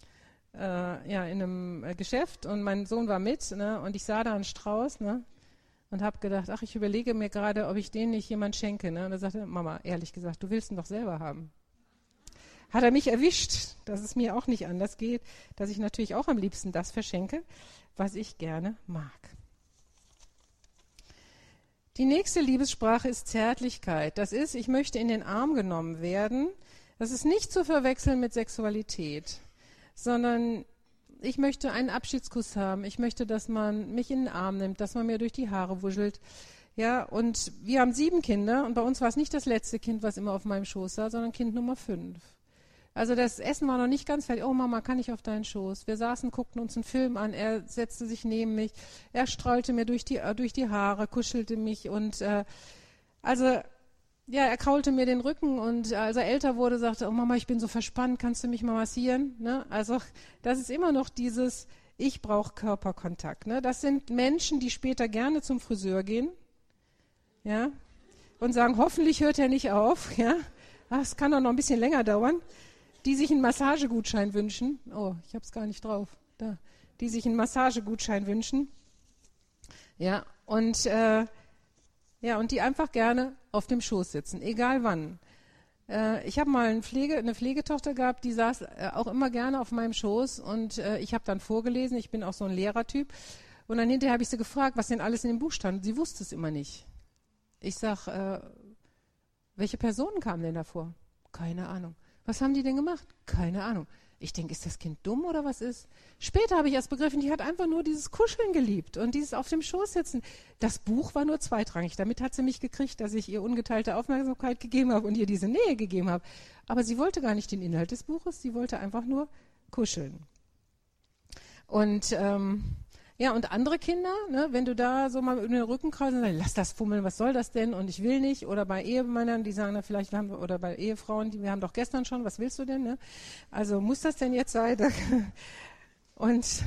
Speaker 1: einem Geschäft und mein Sohn war mit, ne, und ich sah da einen Strauß, ne, und habe gedacht, ach, ich überlege mir gerade, ob ich den nicht jemand schenke. Ne? Und er sagte, Mama, ehrlich gesagt, du willst ihn doch selber haben. Hat er mich erwischt, dass es mir auch nicht anders geht, dass ich natürlich auch am liebsten das verschenke, was ich gerne mag. Die nächste Liebessprache ist Zärtlichkeit. Das ist, ich möchte in den Arm genommen werden. Das ist nicht zu verwechseln mit Sexualität, sondern ich möchte einen Abschiedskuss haben. Ich möchte, dass man mich in den Arm nimmt, dass man mir durch die Haare wuschelt. Ja, und wir haben 7 Kinder und bei uns war es nicht das letzte Kind, was immer auf meinem Schoß saß, sondern Kind Nummer 5. Also das Essen war noch nicht ganz fertig. Oh Mama, kann ich auf deinen Schoß? Wir saßen, guckten uns einen Film an. Er setzte sich neben mich. Er strahlte mir durch die Haare, kuschelte mich und er kraulte mir den Rücken und als er älter wurde, sagte, oh Mama, ich bin so verspannt, kannst du mich mal massieren? Ne? Also das ist immer noch dieses, ich brauche Körperkontakt. Ne? Das sind Menschen, die später gerne zum Friseur gehen, ja, und sagen, hoffentlich hört er nicht auf, ja. Es kann doch noch ein bisschen länger dauern. Die sich einen Massagegutschein wünschen. Oh, ich habe es gar nicht drauf. Da. Die sich einen Massagegutschein wünschen. Ja, und die einfach gerne auf dem Schoß sitzen, egal wann. Ich habe mal eine Pflegetochter gehabt, die saß auch immer gerne auf meinem Schoß und ich habe dann vorgelesen, ich bin auch so ein Lehrertyp. Und dann hinterher habe ich sie gefragt, was denn alles in dem Buch stand. Sie wusste es immer nicht. Ich sage, welche Personen kamen denn davor? Keine Ahnung. Was haben die denn gemacht? Keine Ahnung. Ich denke, ist das Kind dumm oder was ist? Später habe ich erst begriffen, die hat einfach nur dieses Kuscheln geliebt und dieses auf dem Schoß sitzen. Das Buch war nur zweitrangig. Damit hat sie mich gekriegt, dass ich ihr ungeteilte Aufmerksamkeit gegeben habe und ihr diese Nähe gegeben habe. Aber sie wollte gar nicht den Inhalt des Buches, sie wollte einfach nur kuscheln. Und und andere Kinder, ne, wenn du da so mal über den Rücken kreuzst und sagst, lass das fummeln, was soll das denn? Und ich will nicht. Oder bei Ehemännern, die sagen, oder bei Ehefrauen, wir haben doch gestern schon, was willst du denn? Ne? Also muss das denn jetzt sein? Und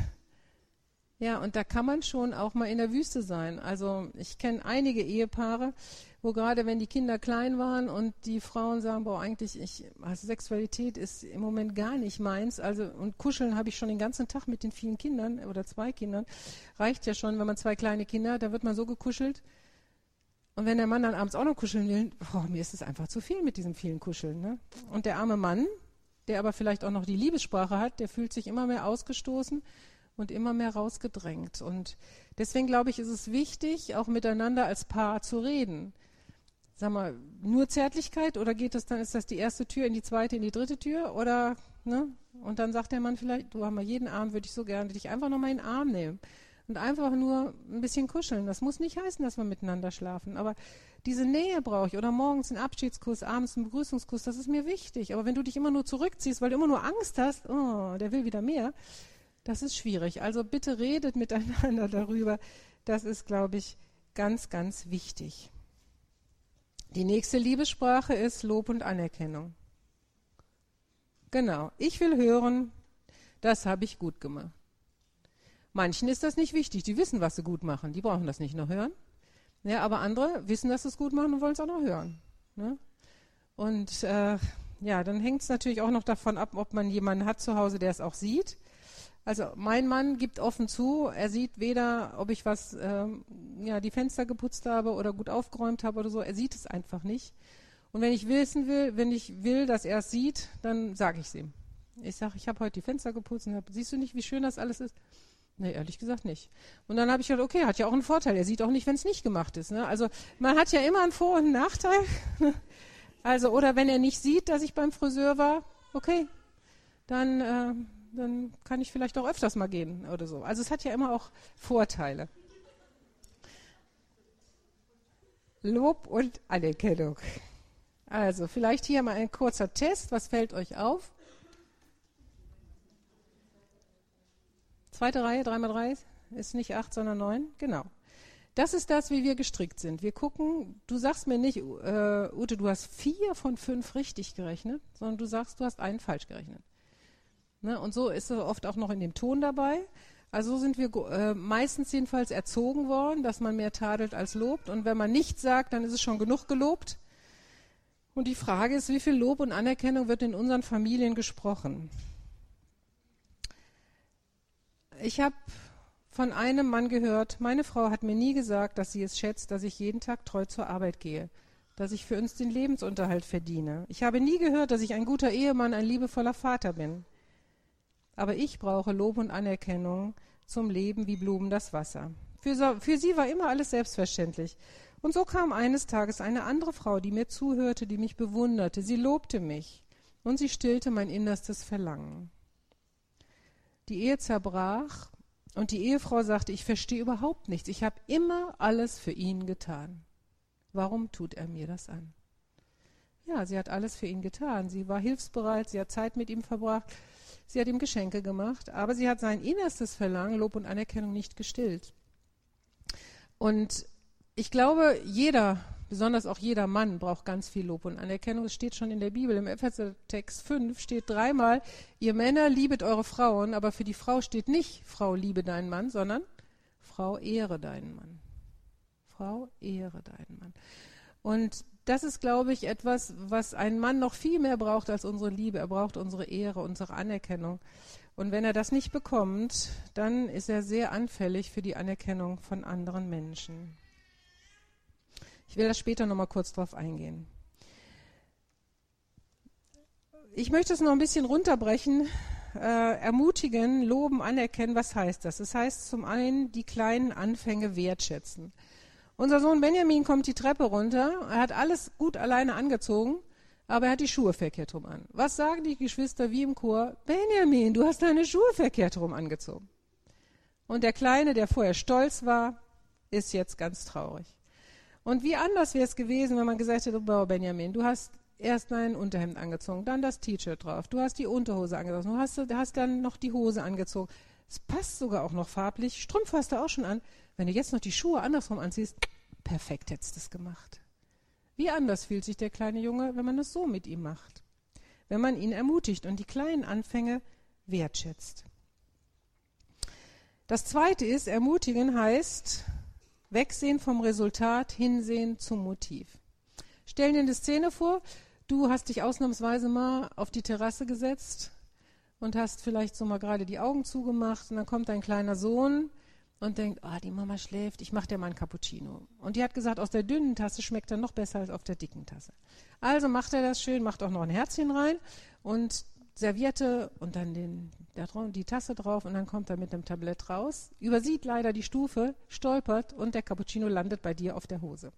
Speaker 1: da kann man schon auch mal in der Wüste sein. Also ich kenne einige Ehepaare, wo gerade wenn die Kinder klein waren und die Frauen sagen, Sexualität ist im Moment gar nicht meins. Also und kuscheln habe ich schon den ganzen Tag mit den vielen Kindern oder 2 Kindern. Reicht ja schon, wenn man 2 kleine Kinder hat, da wird man so gekuschelt. Und wenn der Mann dann abends auch noch kuscheln will, mir ist es einfach zu viel mit diesem vielen Kuscheln. Ne? Und der arme Mann, der aber vielleicht auch noch die Liebessprache hat, der fühlt sich immer mehr ausgestoßen und immer mehr rausgedrängt. Und deswegen glaube ich, ist es wichtig, auch miteinander als Paar zu reden. Sag mal, nur Zärtlichkeit oder ist das die erste Tür in die zweite, in die dritte Tür? Oder, ne? Und dann sagt der Mann vielleicht, du, Hammer, jeden Abend würde ich so gerne dich einfach nochmal in den Arm nehmen. Und einfach nur ein bisschen kuscheln. Das muss nicht heißen, dass wir miteinander schlafen. Aber diese Nähe brauche ich. Oder morgens einen Abschiedskuss, abends einen Begrüßungskuss, das ist mir wichtig. Aber wenn du dich immer nur zurückziehst, weil du immer nur Angst hast, der will wieder mehr, das ist schwierig. Also bitte redet miteinander darüber. Das ist, glaube ich, ganz, ganz wichtig. Die nächste Liebessprache ist Lob und Anerkennung. Genau. Ich will hören, das habe ich gut gemacht. Manchen ist das nicht wichtig. Die wissen, was sie gut machen. Die brauchen das nicht nur hören. Ja, aber andere wissen, dass sie es gut machen und wollen es auch noch hören. Ne? Und dann hängt es natürlich auch noch davon ab, ob man jemanden hat zu Hause, der es auch sieht. Also mein Mann gibt offen zu, er sieht weder, ob ich die Fenster geputzt habe oder gut aufgeräumt habe oder so, er sieht es einfach nicht. Und wenn ich will, dass er es sieht, dann sage ich es ihm. Ich sage, ich habe heute die Fenster geputzt und siehst du nicht, wie schön das alles ist? Nee, ehrlich gesagt nicht. Und dann habe ich gedacht, okay, hat ja auch einen Vorteil, er sieht auch nicht, wenn es nicht gemacht ist. Ne? Also man hat ja immer einen Vor- und einen Nachteil. Also, oder wenn er nicht sieht, dass ich beim Friseur war, okay, dann kann ich vielleicht auch öfters mal gehen oder so. Also es hat ja immer auch Vorteile. Lob und Anerkennung. Also vielleicht hier mal ein kurzer Test. Was fällt euch auf? 2. Reihe, 3x3 ist nicht 8, sondern 9. Genau. Das ist das, wie wir gestrickt sind. Wir gucken, du sagst mir nicht, Ute, du hast 4 von 5 richtig gerechnet, sondern du sagst, du hast einen falsch gerechnet. Ne? Und so ist es oft auch noch in dem Ton dabei. Also so sind wir meistens jedenfalls erzogen worden, dass man mehr tadelt als lobt. Und wenn man nichts sagt, dann ist es schon genug gelobt. Und die Frage ist, wie viel Lob und Anerkennung wird in unseren Familien gesprochen? Ich habe von einem Mann gehört, meine Frau hat mir nie gesagt, dass sie es schätzt, dass ich jeden Tag treu zur Arbeit gehe, dass ich für uns den Lebensunterhalt verdiene. Ich habe nie gehört, dass ich ein guter Ehemann, ein liebevoller Vater bin. Aber ich brauche Lob und Anerkennung zum Leben wie Blumen das Wasser. Für sie war immer alles selbstverständlich. Und so kam eines Tages eine andere Frau, die mir zuhörte, die mich bewunderte. Sie lobte mich und sie stillte mein innerstes Verlangen. Die Ehe zerbrach und die Ehefrau sagte, ich verstehe überhaupt nichts. Ich habe immer alles für ihn getan. Warum tut er mir das an? Ja, sie hat alles für ihn getan. Sie war hilfsbereit, sie hat Zeit mit ihm verbracht, sie hat ihm Geschenke gemacht, aber sie hat sein innerstes Verlangen, Lob und Anerkennung nicht gestillt. Und ich glaube, jeder, besonders auch jeder Mann, braucht ganz viel Lob und Anerkennung. Es steht schon in der Bibel, im Epheser-Text 5 steht 3-mal, ihr Männer liebet eure Frauen, aber für die Frau steht nicht, Frau liebe deinen Mann, sondern Frau ehre deinen Mann. Frau ehre deinen Mann. Und das ist, glaube ich, etwas, was ein Mann noch viel mehr braucht als unsere Liebe. Er braucht unsere Ehre, unsere Anerkennung. Und wenn er das nicht bekommt, dann ist er sehr anfällig für die Anerkennung von anderen Menschen. Ich will da später noch mal kurz drauf eingehen. Ich möchte es noch ein bisschen runterbrechen. Ermutigen, loben, anerkennen, was heißt das? Das heißt zum einen, die kleinen Anfänge wertschätzen. Unser Sohn Benjamin kommt die Treppe runter, er hat alles gut alleine angezogen, aber er hat die Schuhe verkehrt rum an. Was sagen die Geschwister wie im Chor? Benjamin, du hast deine Schuhe verkehrt rum angezogen. Und der Kleine, der vorher stolz war, ist jetzt ganz traurig. Und wie anders wäre es gewesen, wenn man gesagt hätte, oh Benjamin, du hast erst dein Unterhemd angezogen, dann das T-Shirt drauf, du hast die Unterhose angezogen, du hast dann noch die Hose angezogen. Es passt sogar auch noch farblich, Strümpfe hast du auch schon an. Wenn du jetzt noch die Schuhe andersrum anziehst, perfekt hättest du es gemacht. Wie anders fühlt sich der kleine Junge, wenn man es so mit ihm macht? Wenn man ihn ermutigt und die kleinen Anfänge wertschätzt. Das Zweite ist, ermutigen heißt, wegsehen vom Resultat, hinsehen zum Motiv. Stell dir eine Szene vor, du hast dich ausnahmsweise mal auf die Terrasse gesetzt und hast vielleicht so mal gerade die Augen zugemacht und dann kommt dein kleiner Sohn und denkt, die Mama schläft, ich mache dir mal einen Cappuccino. Und die hat gesagt, aus der dünnen Tasse schmeckt er noch besser als auf der dicken Tasse. Also macht er das schön, macht auch noch ein Herzchen rein und Serviette und dann die Tasse drauf und dann kommt er mit einem Tablett raus, übersieht leider die Stufe, stolpert und der Cappuccino landet bei dir auf der Hose.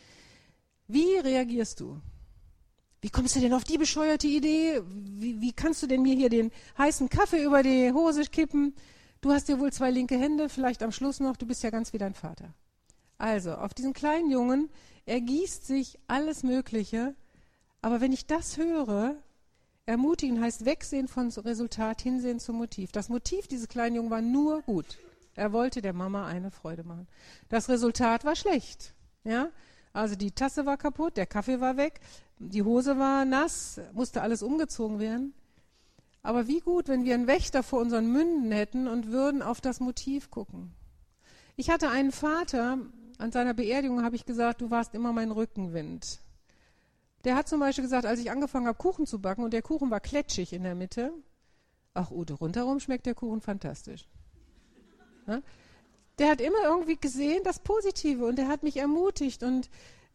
Speaker 1: Wie reagierst du? Wie kommst du denn auf die bescheuerte Idee? Wie kannst du denn mir hier den heißen Kaffee über die Hose kippen? Du hast ja wohl 2 linke Hände, vielleicht am Schluss noch, du bist ja ganz wie dein Vater. Also, auf diesen kleinen Jungen ergießt sich alles Mögliche, aber wenn ich das höre, ermutigen heißt wegsehen von Resultat, hinsehen zum Motiv. Das Motiv dieses kleinen Jungen war nur gut. Er wollte der Mama eine Freude machen. Das Resultat war schlecht. Ja? Also die Tasse war kaputt, der Kaffee war weg, die Hose war nass, musste alles umgezogen werden. Aber wie gut, wenn wir einen Wächter vor unseren Münden hätten und würden auf das Motiv gucken. Ich hatte einen Vater, an seiner Beerdigung habe ich gesagt, du warst immer mein Rückenwind. Der hat zum Beispiel gesagt, als ich angefangen habe, Kuchen zu backen und der Kuchen war kletschig in der Mitte, ach Ute, rundherum schmeckt der Kuchen fantastisch. Ja? Der hat immer irgendwie gesehen, das Positive und der hat mich ermutigt und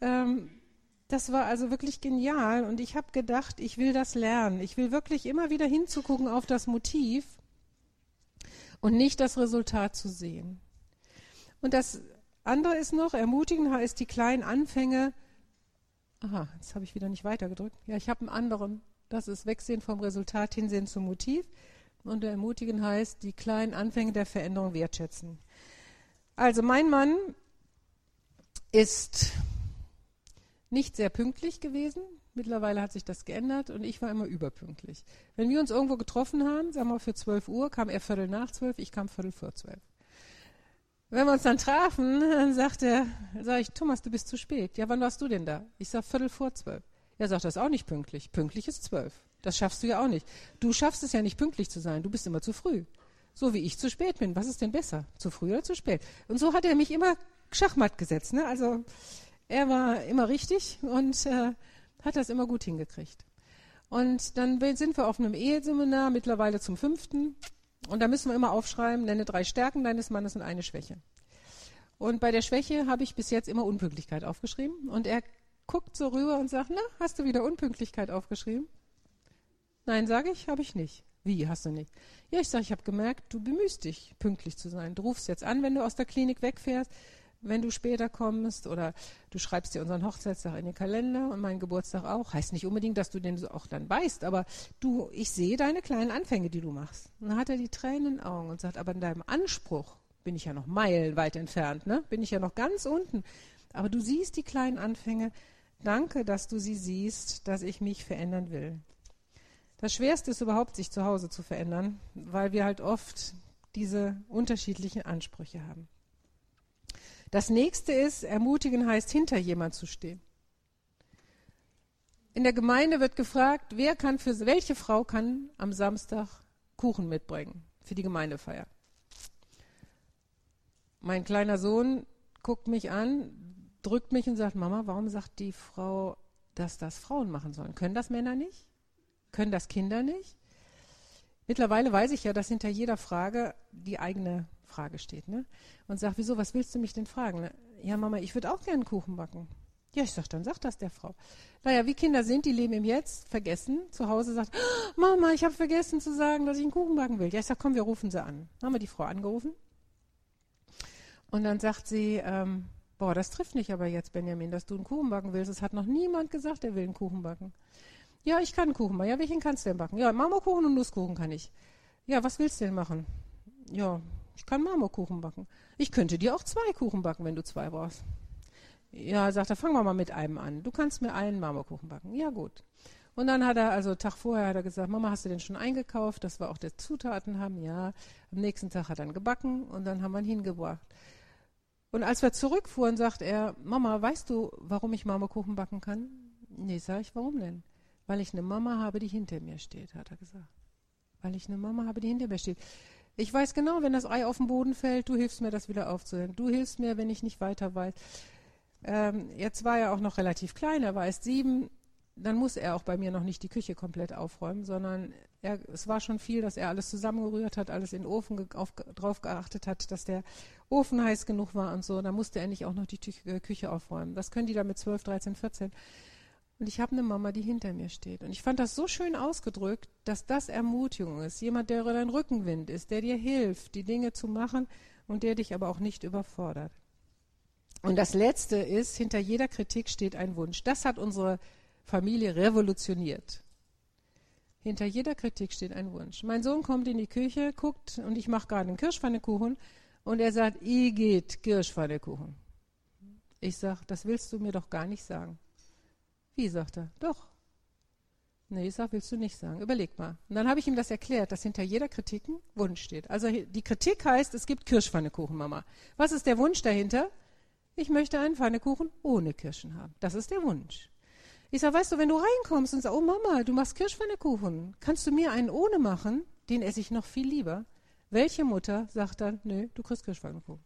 Speaker 1: das war also wirklich genial und ich habe gedacht, ich will das lernen. Ich will wirklich immer wieder hinzugucken auf das Motiv und nicht das Resultat zu sehen. Und das andere ist noch, ermutigen heißt die kleinen Anfänge. Aha, jetzt habe ich wieder nicht weitergedrückt. Ja, ich habe einen anderen. Das ist wegsehen vom Resultat, hinsehen zum Motiv. Und ermutigen heißt die kleinen Anfänge der Veränderung wertschätzen. Also mein Mann ist nicht sehr pünktlich gewesen. Mittlerweile hat sich das geändert und ich war immer überpünktlich. Wenn wir uns irgendwo getroffen haben, sagen wir für 12 Uhr, kam er 12:15, ich kam 11:45. Wenn wir uns dann trafen, dann sage ich, Thomas, du bist zu spät. Ja, wann warst du denn da? Ich sage 11:45. Er sagt, das ist auch nicht pünktlich. Pünktlich ist 12. Das schaffst du ja auch nicht. Du schaffst es ja nicht, pünktlich zu sein. Du bist immer zu früh. So wie ich zu spät bin. Was ist denn besser? Zu früh oder zu spät? Und so hat er mich immer Schachmatt gesetzt. Ne? Also er war immer richtig und hat das immer gut hingekriegt. Und dann sind wir auf einem Eheseminar, mittlerweile zum 5. Und da müssen wir immer aufschreiben, nenne 3 Stärken deines Mannes und eine Schwäche. Und bei der Schwäche habe ich bis jetzt immer Unpünktlichkeit aufgeschrieben. Und er guckt so rüber und sagt, na, hast du wieder Unpünktlichkeit aufgeschrieben? Nein, sage ich, habe ich nicht. Wie, hast du nicht? Ja, ich sage, ich habe gemerkt, du bemühst dich, pünktlich zu sein. Du rufst jetzt an, wenn du aus der Klinik wegfährst, wenn du später kommst oder du schreibst dir unseren Hochzeitstag in den Kalender und meinen Geburtstag auch. Heißt nicht unbedingt, dass du den auch dann weißt, aber ich sehe deine kleinen Anfänge, die du machst. Und dann hat er die Tränen in den Augen und sagt, aber in deinem Anspruch bin ich ja noch meilenweit entfernt, ne? Bin ich ja noch ganz unten. Aber du siehst die kleinen Anfänge, Danke, dass du sie siehst, dass ich mich verändern will. Das Schwerste ist überhaupt, sich zu Hause zu verändern, weil wir halt oft diese unterschiedlichen Ansprüche haben. Das nächste ist, ermutigen heißt, hinter jemand zu stehen. In der Gemeinde wird gefragt, welche Frau kann am Samstag Kuchen mitbringen für die Gemeindefeier. Mein kleiner Sohn guckt mich an, drückt mich und sagt, Mama, warum sagt die Frau, dass das Frauen machen sollen? Können das Männer nicht? Können das Kinder nicht? Mittlerweile weiß ich ja, dass hinter jeder Frage die eigene Frage steht. Ne? Und sagt, wieso, was willst du mich denn fragen? Ne? Ja, Mama, ich würde auch gerne einen Kuchen backen. Ja, ich sage, dann sag das der Frau. Naja, wie Kinder sind, die leben im Jetzt, vergessen. Zu Hause sagt, oh, Mama, ich habe vergessen zu sagen, dass ich einen Kuchen backen will. Ja, ich sage, komm, wir rufen sie an. Dann haben wir die Frau angerufen. Und dann sagt sie, boah, das trifft nicht aber jetzt, Benjamin, dass du einen Kuchen backen willst. Es hat noch niemand gesagt, er will einen Kuchen backen. Ja, ich kann einen Kuchen backen. Ja, welchen kannst du denn backen? Ja, Marmorkuchen und Nusskuchen kann ich. Ja, was willst du denn machen? Ja, ich kann Marmorkuchen backen. Ich könnte dir auch 2 Kuchen backen, wenn du 2 brauchst. Ja, sagt er, fangen wir mal mit einem an. Du kannst mir einen Marmorkuchen backen. Ja, gut. Und dann hat er, also Tag vorher hat er gesagt, Mama, hast du den schon eingekauft, dass wir auch die Zutaten haben? Ja. Am nächsten Tag hat er ihn gebacken und dann haben wir ihn hingebracht. Und als wir zurückfuhren, sagt er, Mama, weißt du, warum ich Marmorkuchen backen kann? Nee, sag ich, warum denn? Weil ich eine Mama habe, die hinter mir steht, hat er gesagt. Weil ich eine Mama habe, die hinter mir steht. Ich weiß genau, wenn das Ei auf den Boden fällt, du hilfst mir, das wieder aufzuhören. Du hilfst mir, wenn ich nicht weiter weiß. Jetzt war er auch noch relativ klein, er war erst 7. Dann muss er auch bei mir noch nicht die Küche komplett aufräumen, sondern es war schon viel, dass er alles zusammengerührt hat, alles in den Ofen drauf geachtet hat, dass der Ofen heiß genug war und so. Da musste er nicht auch noch die Küche aufräumen. Das können die dann mit 12, 13, 14. Und ich habe eine Mama, die hinter mir steht. Und ich fand das so schön ausgedrückt, dass das Ermutigung ist. Jemand, der dein Rückenwind ist, der dir hilft, die Dinge zu machen und der dich aber auch nicht überfordert. Und das Letzte ist, hinter jeder Kritik steht ein Wunsch. Das hat unsere Familie revolutioniert. Hinter jeder Kritik steht ein Wunsch. Mein Sohn kommt in die Küche, guckt und ich mache gerade einen Kirschpfannekuchen und er sagt, Igitt, Kirschpfannekuchen. Ich sage, das willst du mir doch gar nicht sagen. Wie, sagt er, doch. Nee, ich sage, willst du nicht sagen. Überleg mal. Und dann habe ich ihm das erklärt, dass hinter jeder Kritik ein Wunsch steht. Also die Kritik heißt, es gibt Kirschpfannekuchen, Mama. Was ist der Wunsch dahinter? Ich möchte einen Pfannekuchen ohne Kirschen haben. Das ist der Wunsch. Ich sage, weißt du, wenn du reinkommst und sagst, oh Mama, du machst Kirschpfannekuchen, kannst du mir einen ohne machen? Den esse ich noch viel lieber. Welche Mutter sagt dann, nö, du kriegst Kirschpfannekuchen?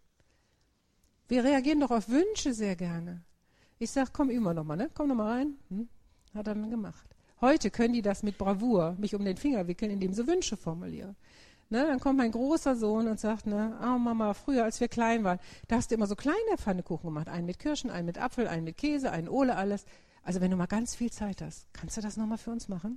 Speaker 1: Wir reagieren doch auf Wünsche sehr gerne. Ich sage, komm immer noch mal, ne? Komm noch mal rein. Hat er dann gemacht. Heute können die das mit Bravour, mich um den Finger wickeln, indem sie Wünsche formulieren. Ne, dann kommt mein großer Sohn und sagt, ne, oh Mama, früher, als wir klein waren, da hast du immer so kleine Pfannekuchen gemacht. Einen mit Kirschen, einen mit Apfel, einen mit Käse, einen ohne alles. Also wenn du mal ganz viel Zeit hast, kannst du das nochmal für uns machen?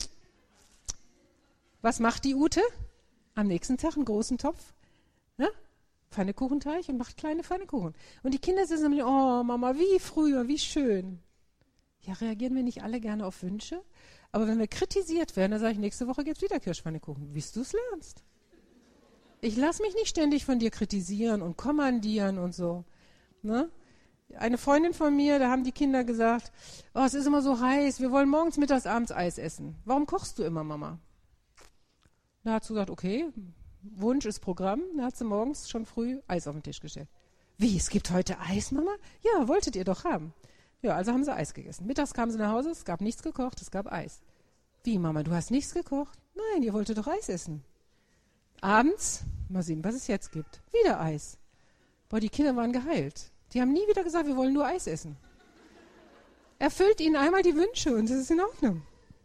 Speaker 1: Was macht die Ute? Am nächsten Tag einen großen Topf, ne? Pfannekuchenteig und macht kleine Pfannekuchen. Und die Kinder sitzen und oh Mama, wie früher, wie schön. Ja, reagieren wir nicht alle gerne auf Wünsche? Aber wenn wir kritisiert werden, dann sage ich, nächste Woche gibt es wieder Kirschpfannekuchen, bis du es lernst. Ich lasse mich nicht ständig von dir kritisieren und kommandieren und so. Ne? Eine Freundin von mir, da haben die Kinder gesagt, oh, es ist immer so heiß, wir wollen morgens, mittags, abends Eis essen. Warum kochst du immer, Mama? Da hat sie gesagt, okay, Wunsch ist Programm. Da hat sie morgens schon früh Eis auf den Tisch gestellt. Wie, es gibt heute Eis, Mama? Ja, wolltet ihr doch haben. Ja, also haben sie Eis gegessen. Mittags kamen sie nach Hause, es gab nichts gekocht, es gab Eis. Wie, Mama, du hast nichts gekocht? Nein, ihr wolltet doch Eis essen. Abends, mal sehen, was es jetzt gibt. Wieder Eis. Boah, die Kinder waren geheilt. Die haben nie wieder gesagt, wir wollen nur Eis essen. Erfüllt ihnen einmal die Wünsche und das ist in Ordnung.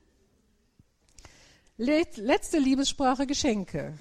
Speaker 1: Letzte Liebessprache, Geschenke.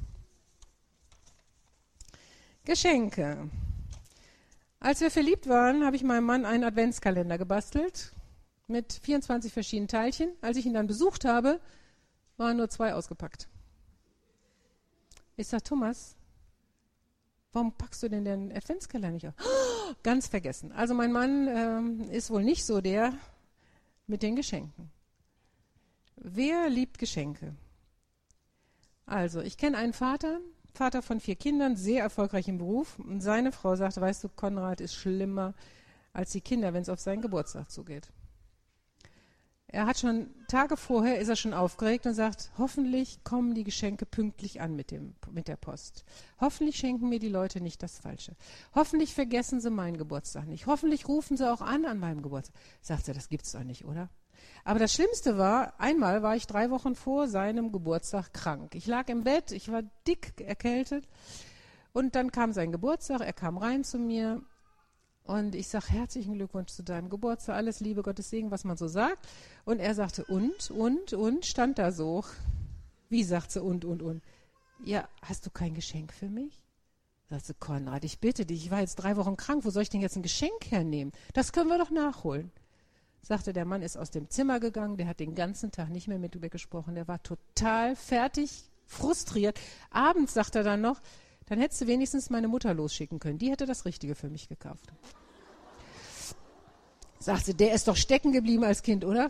Speaker 1: Geschenke. Als wir verliebt waren, habe ich meinem Mann einen Adventskalender gebastelt mit 24 verschiedenen Teilchen. Als ich ihn dann besucht habe, waren nur 2 ausgepackt. Ich sage, Thomas, warum packst du denn den Adventskalender nicht auf? Oh, ganz vergessen. Also mein Mann ist wohl nicht so der mit den Geschenken. Wer liebt Geschenke? Also, ich kenne einen Vater von 4 Kindern, sehr erfolgreich im Beruf. Und seine Frau sagte, weißt du, Konrad ist schlimmer als die Kinder, wenn es auf seinen Geburtstag zugeht. Er hat schon, Tage vorher ist er schon aufgeregt und sagt, hoffentlich kommen die Geschenke pünktlich an mit der Post. Hoffentlich schenken mir die Leute nicht das Falsche. Hoffentlich vergessen sie meinen Geburtstag nicht. Hoffentlich rufen sie auch an meinem Geburtstag. Sagt er, das gibt's doch nicht, oder? Aber das Schlimmste war, einmal war ich 3 Wochen vor seinem Geburtstag krank. Ich lag im Bett, ich war dick erkältet und dann kam sein Geburtstag, er kam rein zu mir. Und ich sage, herzlichen Glückwunsch zu deinem Geburtstag, alles Liebe, Gottes Segen, was man so sagt. Und er sagte, und, stand da so. Wie, sagt sie, und? Ja, hast du kein Geschenk für mich? Sagt sie, Konrad, ich bitte dich, ich war jetzt 3 Wochen krank, wo soll ich denn jetzt ein Geschenk hernehmen? Das können wir doch nachholen. Sagte, der Mann ist aus dem Zimmer gegangen, der hat den ganzen Tag nicht mehr mit mir gesprochen, der war total fertig, frustriert. Abends sagt er dann noch, dann hättest du wenigstens meine Mutter losschicken können. Die hätte das Richtige für mich gekauft. Sagt sie, der ist doch stecken geblieben als Kind, oder?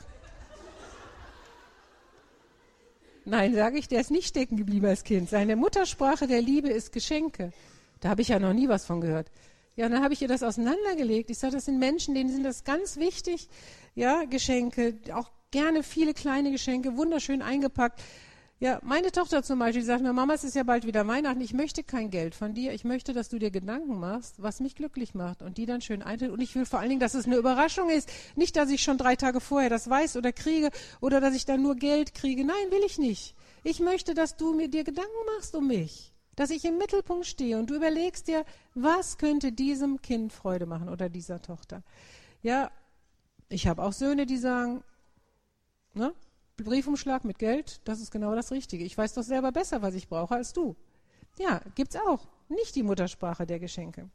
Speaker 1: Nein, sage ich, der ist nicht stecken geblieben als Kind. Seine Muttersprache der Liebe ist Geschenke. Da habe ich ja noch nie was von gehört. Ja, und dann habe ich ihr das auseinandergelegt. Ich sage, das sind Menschen, denen sind das ganz wichtig. Ja, Geschenke, auch gerne viele kleine Geschenke, wunderschön eingepackt. Ja, meine Tochter zum Beispiel sagt mir, Mama, es ist ja bald wieder Weihnachten, ich möchte kein Geld von dir, ich möchte, dass du dir Gedanken machst, was mich glücklich macht und die dann schön einteilt. Und ich will vor allen Dingen, dass es eine Überraschung ist, nicht, dass ich schon 3 Tage vorher das weiß oder kriege oder dass ich dann nur Geld kriege. Nein, will ich nicht. Ich möchte, dass du dir Gedanken machst um mich, dass ich im Mittelpunkt stehe und du überlegst dir, was könnte diesem Kind Freude machen oder dieser Tochter. Ja, ich habe auch Söhne, die sagen, ne? Briefumschlag mit Geld, das ist genau das Richtige. Ich weiß doch selber besser, was ich brauche, als du. Ja, gibt's auch. Nicht die Muttersprache der Geschenke.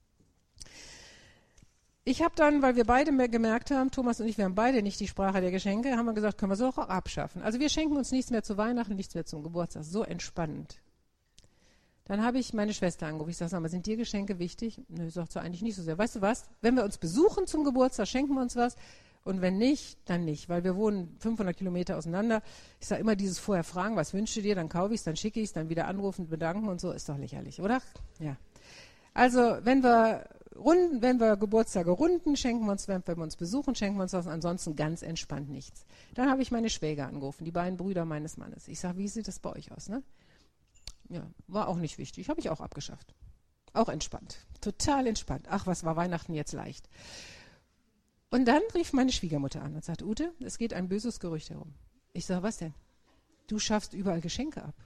Speaker 1: Ich habe dann, weil wir beide gemerkt haben, Thomas und ich, wir haben beide nicht die Sprache der Geschenke, haben wir gesagt, können wir so auch abschaffen. Also wir schenken uns nichts mehr zu Weihnachten, nichts mehr zum Geburtstag. So entspannend. Dann habe ich meine Schwester angerufen. Ich sage, sag mal, sind dir Geschenke wichtig? Nö, sagt sie eigentlich nicht so sehr. Weißt du was? Wenn wir uns besuchen zum Geburtstag, schenken wir uns was. Und wenn nicht, dann nicht, weil wir wohnen 500 Kilometer auseinander. Ich sage immer dieses vorher fragen, was wünschst du dir, dann kaufe ich es, dann schicke ich es, dann wieder anrufen, bedanken und so, ist doch lächerlich, oder? Ja. Also wenn wir Geburtstage runden, schenken wir uns, wenn wir uns besuchen, schenken wir uns was, ansonsten ganz entspannt nichts. Dann habe ich meine Schwäger angerufen, die beiden Brüder meines Mannes. Ich sage, wie sieht das bei euch aus, ne? Ja, war auch nicht wichtig, habe ich auch abgeschafft. Auch entspannt, total entspannt. Ach, was war Weihnachten jetzt leicht. Und dann rief meine Schwiegermutter an und sagte, Ute, es geht ein böses Gerücht herum. Ich sage, was denn? Du schaffst überall Geschenke ab.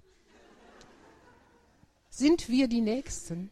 Speaker 1: Sind wir die Nächsten?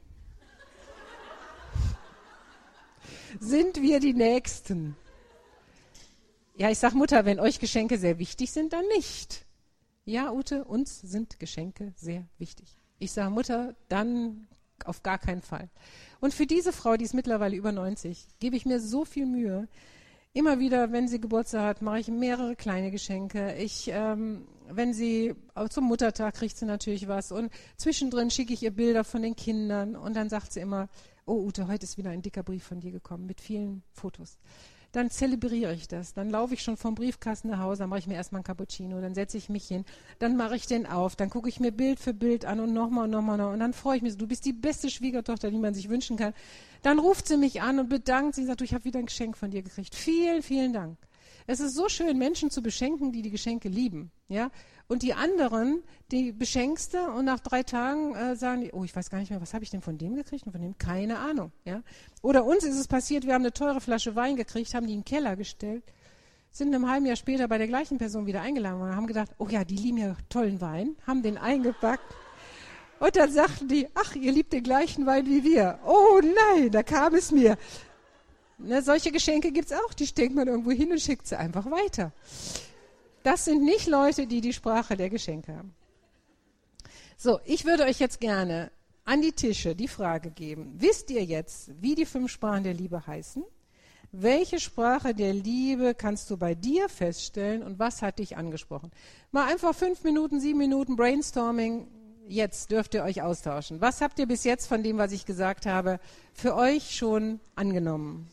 Speaker 1: Sind wir die Nächsten? Ja, ich sage, Mutter, wenn euch Geschenke sehr wichtig sind, dann nicht. Ja, Ute, uns sind Geschenke sehr wichtig. Ich sage, Mutter, dann auf gar keinen Fall. Und für diese Frau, die ist mittlerweile über 90, gebe ich mir so viel Mühe. Immer wieder, wenn sie Geburtstag hat, mache ich mehrere kleine Geschenke. Wenn sie zum Muttertag kriegt sie natürlich was. Und zwischendrin schicke ich ihr Bilder von den Kindern. Und dann sagt sie immer, oh Ute, heute ist wieder ein dicker Brief von dir gekommen mit vielen Fotos. Dann zelebriere ich das. Dann laufe ich schon vom Briefkasten nach Hause, dann mache ich mir erstmal einen Cappuccino, dann setze ich mich hin, dann mache ich den auf, dann gucke ich mir Bild für Bild an und nochmal und nochmal und dann freue ich mich so, du bist die beste Schwiegertochter, die man sich wünschen kann. Dann ruft sie mich an und bedankt sich und sagt, du, ich habe wieder ein Geschenk von dir gekriegt. Vielen, vielen Dank. Es ist so schön, Menschen zu beschenken, die die Geschenke lieben. Ja? Und die anderen, die beschenkst du und nach 3 Tagen sagen die, oh, ich weiß gar nicht mehr, was habe ich denn von dem gekriegt und von dem? Keine Ahnung. Ja? Oder uns ist es passiert, wir haben eine teure Flasche Wein gekriegt, haben die in den Keller gestellt, sind einem halben Jahr später bei der gleichen Person wieder eingeladen worden und haben gedacht, oh ja, die lieben ja tollen Wein, haben den eingepackt. Und dann sagten die, ach, ihr liebt den gleichen Wein wie wir. Oh nein, da kam es mir. Ne, solche Geschenke gibt es auch, die steckt man irgendwo hin und schickt sie einfach weiter. Das sind nicht Leute, die die Sprache der Geschenke haben. So, ich würde euch jetzt gerne an die Tische die Frage geben, wisst ihr jetzt, wie die 5 Sprachen der Liebe heißen? Welche Sprache der Liebe kannst du bei dir feststellen und was hat dich angesprochen? Mal einfach 5 Minuten, 7 Minuten Brainstorming. Jetzt dürft ihr euch austauschen. Was habt ihr bis jetzt von dem, was ich gesagt habe, für euch schon angenommen?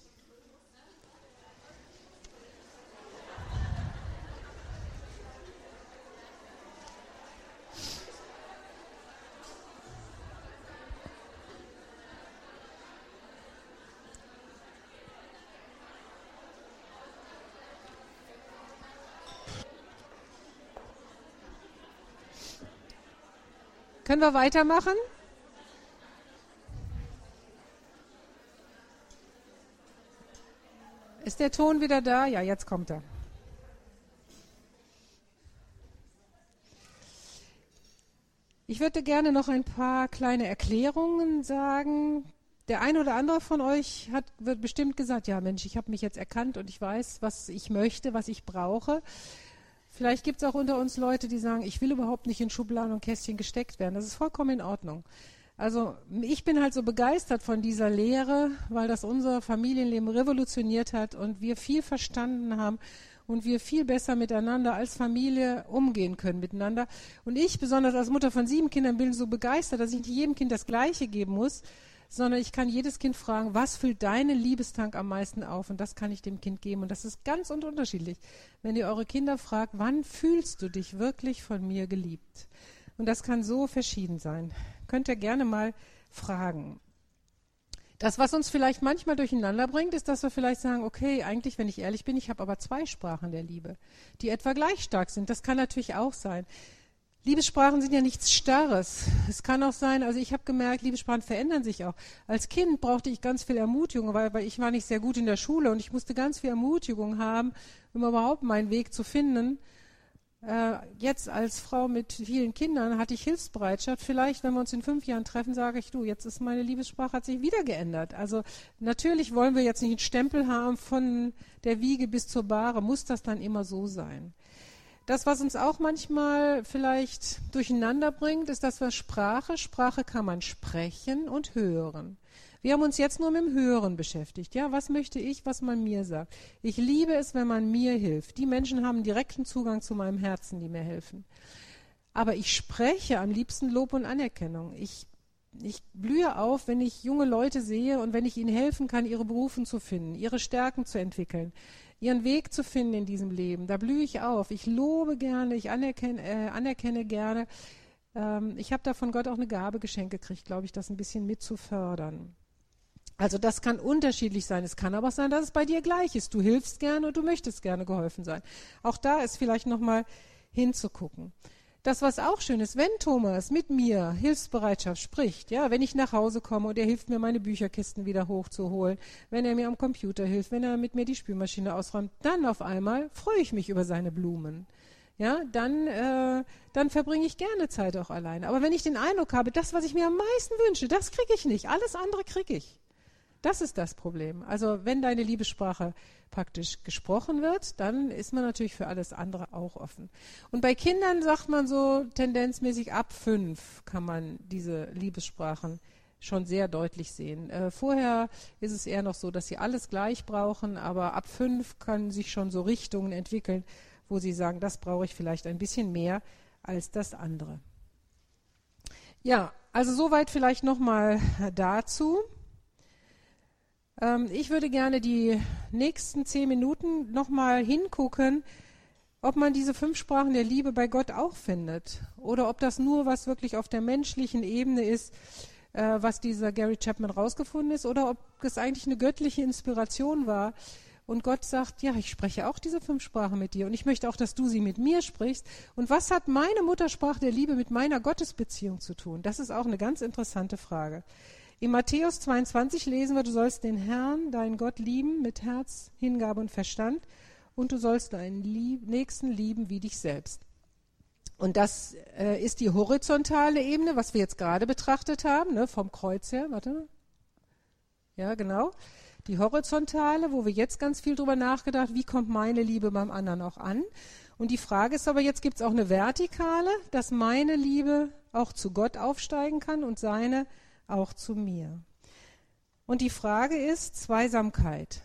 Speaker 1: Können wir weitermachen? Ist der Ton wieder da? Ja, jetzt kommt er. Ich würde gerne noch ein paar kleine Erklärungen sagen. Der eine oder andere von euch wird bestimmt gesagt, ja Mensch, ich habe mich jetzt erkannt und ich weiß, was ich möchte, was ich brauche. Vielleicht gibt es auch unter uns Leute, die sagen, ich will überhaupt nicht in Schubladen und Kästchen gesteckt werden. Das ist vollkommen in Ordnung. Also ich bin halt so begeistert von dieser Lehre, weil das unser Familienleben revolutioniert hat und wir viel verstanden haben und wir viel besser miteinander als Familie umgehen können miteinander. Und ich, besonders als Mutter von 7 Kindern, bin so begeistert, dass ich nicht jedem Kind das Gleiche geben muss, sondern ich kann jedes Kind fragen, was füllt deinen Liebestank am meisten auf? Und das kann ich dem Kind geben. Und das ist ganz unterschiedlich. Wenn ihr eure Kinder fragt, wann fühlst du dich wirklich von mir geliebt? Und das kann so verschieden sein. Könnt ihr gerne mal fragen. Das, was uns vielleicht manchmal durcheinander bringt, ist, dass wir vielleicht sagen, okay, eigentlich, wenn ich ehrlich bin, ich habe aber 2 Sprachen der Liebe, die etwa gleich stark sind. Das kann natürlich auch sein. Liebessprachen sind ja nichts Starres. Es kann auch sein, also ich habe gemerkt, Liebessprachen verändern sich auch. Als Kind brauchte ich ganz viel Ermutigung, weil ich war nicht sehr gut in der Schule und ich musste ganz viel Ermutigung haben, um überhaupt meinen Weg zu finden. Jetzt als Frau mit vielen Kindern hatte ich Hilfsbereitschaft. Vielleicht, wenn wir uns in 5 Jahren treffen, sage ich, du, jetzt ist meine Liebessprache, hat sich wieder geändert. Also natürlich wollen wir jetzt nicht einen Stempel haben von der Wiege bis zur Bahre. Muss das dann immer so sein? Das, was uns auch manchmal vielleicht durcheinander bringt, ist, dass wir Sprache kann man sprechen und hören. Wir haben uns jetzt nur mit dem Hören beschäftigt. Ja, was möchte ich, was man mir sagt? Ich liebe es, wenn man mir hilft. Die Menschen haben direkten Zugang zu meinem Herzen, die mir helfen. Aber ich spreche am liebsten Lob und Anerkennung. Ich blühe auf, wenn ich junge Leute sehe und wenn ich ihnen helfen kann, ihre Berufe zu finden, ihre Stärken zu entwickeln, ihren Weg zu finden in diesem Leben. Da blühe ich auf. Ich lobe gerne, ich anerkenne gerne. Ich habe da von Gott auch eine Gabe geschenkt gekriegt, glaube ich, das ein bisschen mit zu fördern. Also das kann unterschiedlich sein. Es kann aber auch sein, dass es bei dir gleich ist. Du hilfst gerne und du möchtest gerne geholfen sein. Auch da ist vielleicht nochmal hinzugucken. Das, was auch schön ist, wenn Thomas mit mir Hilfsbereitschaft spricht, ja, wenn ich nach Hause komme und er hilft mir, meine Bücherkisten wieder hochzuholen, wenn er mir am Computer hilft, wenn er mit mir die Spülmaschine ausräumt, dann auf einmal freue ich mich über seine Blumen. Ja, dann verbringe ich gerne Zeit auch alleine. Aber wenn ich den Eindruck habe, das, was ich mir am meisten wünsche, das kriege ich nicht, alles andere kriege ich. Das ist das Problem. Also wenn deine Liebessprache praktisch gesprochen wird, dann ist man natürlich für alles andere auch offen. Und bei Kindern sagt man so tendenzmäßig ab 5 kann man diese Liebessprachen schon sehr deutlich sehen. Vorher ist es eher noch so, dass sie alles gleich brauchen, aber ab 5 können sich schon so Richtungen entwickeln, wo sie sagen, das brauche ich vielleicht ein bisschen mehr als das andere. Ja, also soweit vielleicht nochmal dazu. Ich würde gerne die nächsten 10 Minuten nochmal hingucken, ob man diese 5 Sprachen der Liebe bei Gott auch findet oder ob das nur was wirklich auf der menschlichen Ebene ist, was dieser Gary Chapman rausgefunden ist, oder ob es eigentlich eine göttliche Inspiration war und Gott sagt, ja, ich spreche auch diese 5 Sprachen mit dir und ich möchte auch, dass du sie mit mir sprichst. Und was hat meine Muttersprache der Liebe mit meiner Gottesbeziehung zu tun? Das ist auch eine ganz interessante Frage. In Matthäus 22 lesen wir, du sollst den Herrn, deinen Gott, lieben mit Herz, Hingabe und Verstand und du sollst deinen Nächsten lieben wie dich selbst. Und das ist die horizontale Ebene, was wir jetzt gerade betrachtet haben, ne, vom Kreuz her. Warte. Ja, genau. Die horizontale, wo wir jetzt ganz viel drüber nachgedacht, wie kommt meine Liebe beim anderen auch an? Und die Frage ist aber, jetzt gibt es auch eine vertikale, dass meine Liebe auch zu Gott aufsteigen kann und seine auch zu mir. Und die Frage ist Zweisamkeit.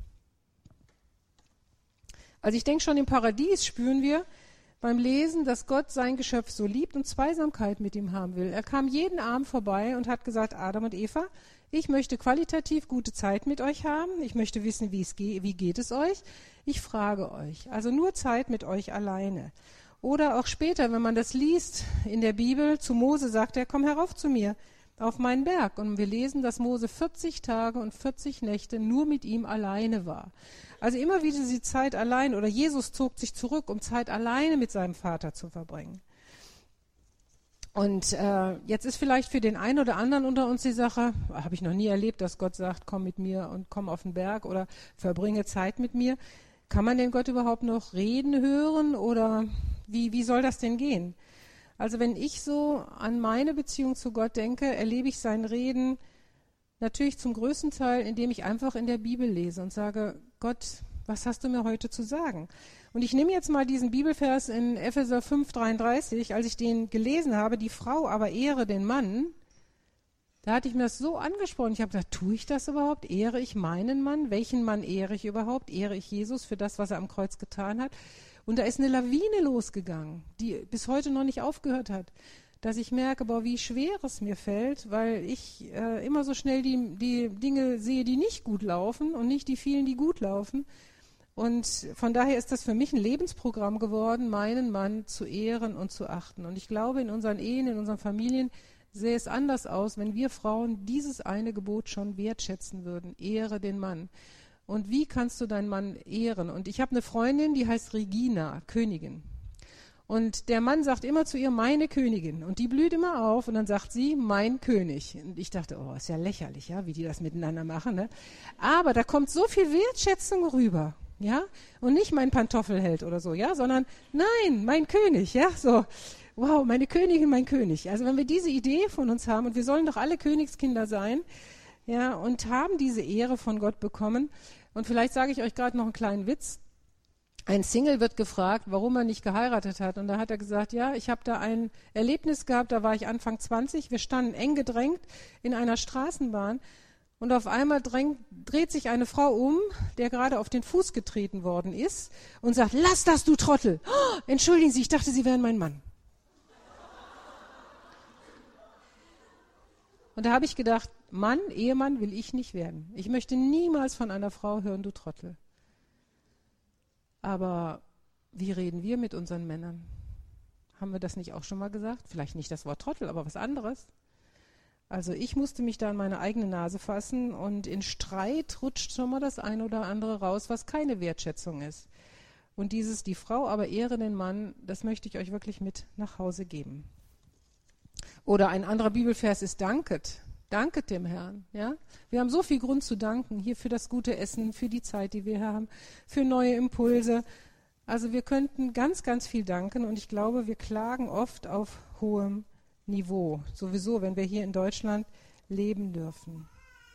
Speaker 1: Also ich denke, schon im Paradies spüren wir beim Lesen, dass Gott sein Geschöpf so liebt und Zweisamkeit mit ihm haben will. Er kam jeden Abend vorbei und hat gesagt, Adam und Eva, ich möchte qualitativ gute Zeit mit euch haben. Ich möchte wissen, wie geht es euch. Ich frage euch. Also nur Zeit mit euch alleine. Oder auch später, wenn man das liest in der Bibel, zu Mose sagt er, komm herauf zu mir auf meinen Berg. Und wir lesen, dass Mose 40 Tage und 40 Nächte nur mit ihm alleine war. Also immer wieder die Zeit allein, oder Jesus zog sich zurück, um Zeit alleine mit seinem Vater zu verbringen. Und jetzt ist vielleicht für den einen oder anderen unter uns die Sache, habe ich noch nie erlebt, dass Gott sagt, komm mit mir und komm auf den Berg oder verbringe Zeit mit mir. Kann man denn Gott überhaupt noch reden hören oder wie soll das denn gehen? Also wenn ich so an meine Beziehung zu Gott denke, erlebe ich sein Reden natürlich zum größten Teil, indem ich einfach in der Bibel lese und sage, Gott, was hast du mir heute zu sagen? Und ich nehme jetzt mal diesen Bibelvers in Epheser 5,33, als ich den gelesen habe, die Frau aber ehre den Mann, da hatte ich mir das so angesprochen. Ich habe gesagt, tue ich das überhaupt? Ehre ich meinen Mann? Welchen Mann ehre ich überhaupt? Ehre ich Jesus für das, was er am Kreuz getan hat? Und da ist eine Lawine losgegangen, die bis heute noch nicht aufgehört hat, dass ich merke, boah, wie schwer es mir fällt, weil ich immer so schnell die Dinge sehe, die nicht gut laufen und nicht die vielen, die gut laufen. Und von daher ist das für mich ein Lebensprogramm geworden, meinen Mann zu ehren und zu achten. Und ich glaube, in unseren Ehen, in unseren Familien sähe es anders aus, wenn wir Frauen dieses eine Gebot schon wertschätzen würden. Ehre den Mann. Und wie kannst du deinen Mann ehren? Und ich habe eine Freundin, die heißt Regina, Königin. Und der Mann sagt immer zu ihr, meine Königin. Und die blüht immer auf und dann sagt sie, mein König. Und ich dachte, oh, ist ja lächerlich, ja, wie die das miteinander machen. Ne? Aber da kommt so viel Wertschätzung rüber. Ja, und nicht mein Pantoffelheld oder so, ja, sondern nein, mein König, ja, so, wow, meine Königin, mein König. Also wenn wir diese Idee von uns haben und wir sollen doch alle Königskinder sein, ja, und haben diese Ehre von Gott bekommen. Und vielleicht sage ich euch gerade noch einen kleinen Witz. Ein Single wird gefragt, warum er nicht geheiratet hat. Und da hat er gesagt, ja, ich habe da ein Erlebnis gehabt, da war ich Anfang 20, wir standen eng gedrängt in einer Straßenbahn. Und auf einmal dreht sich eine Frau um, der gerade auf den Fuß getreten worden ist und sagt, lass das, du Trottel. Oh, entschuldigen Sie, ich dachte, Sie wären mein Mann. Und da habe ich gedacht, Mann, Ehemann will ich nicht werden. Ich möchte niemals von einer Frau hören, du Trottel. Aber wie reden wir mit unseren Männern? Haben wir das nicht auch schon mal gesagt? Vielleicht nicht das Wort Trottel, aber was anderes. Also ich musste mich da an meine eigene Nase fassen und in Streit rutscht schon mal das ein oder andere raus, was keine Wertschätzung ist. Und dieses, die Frau aber ehre den Mann, das möchte ich euch wirklich mit nach Hause geben. Oder ein anderer Bibelvers ist danket. Danket dem Herrn. Ja? Wir haben so viel Grund zu danken, hier für das gute Essen, für die Zeit, die wir haben, für neue Impulse. Also wir könnten ganz, ganz viel danken und ich glaube, wir klagen oft auf hohem Niveau, sowieso, wenn wir hier in Deutschland leben dürfen.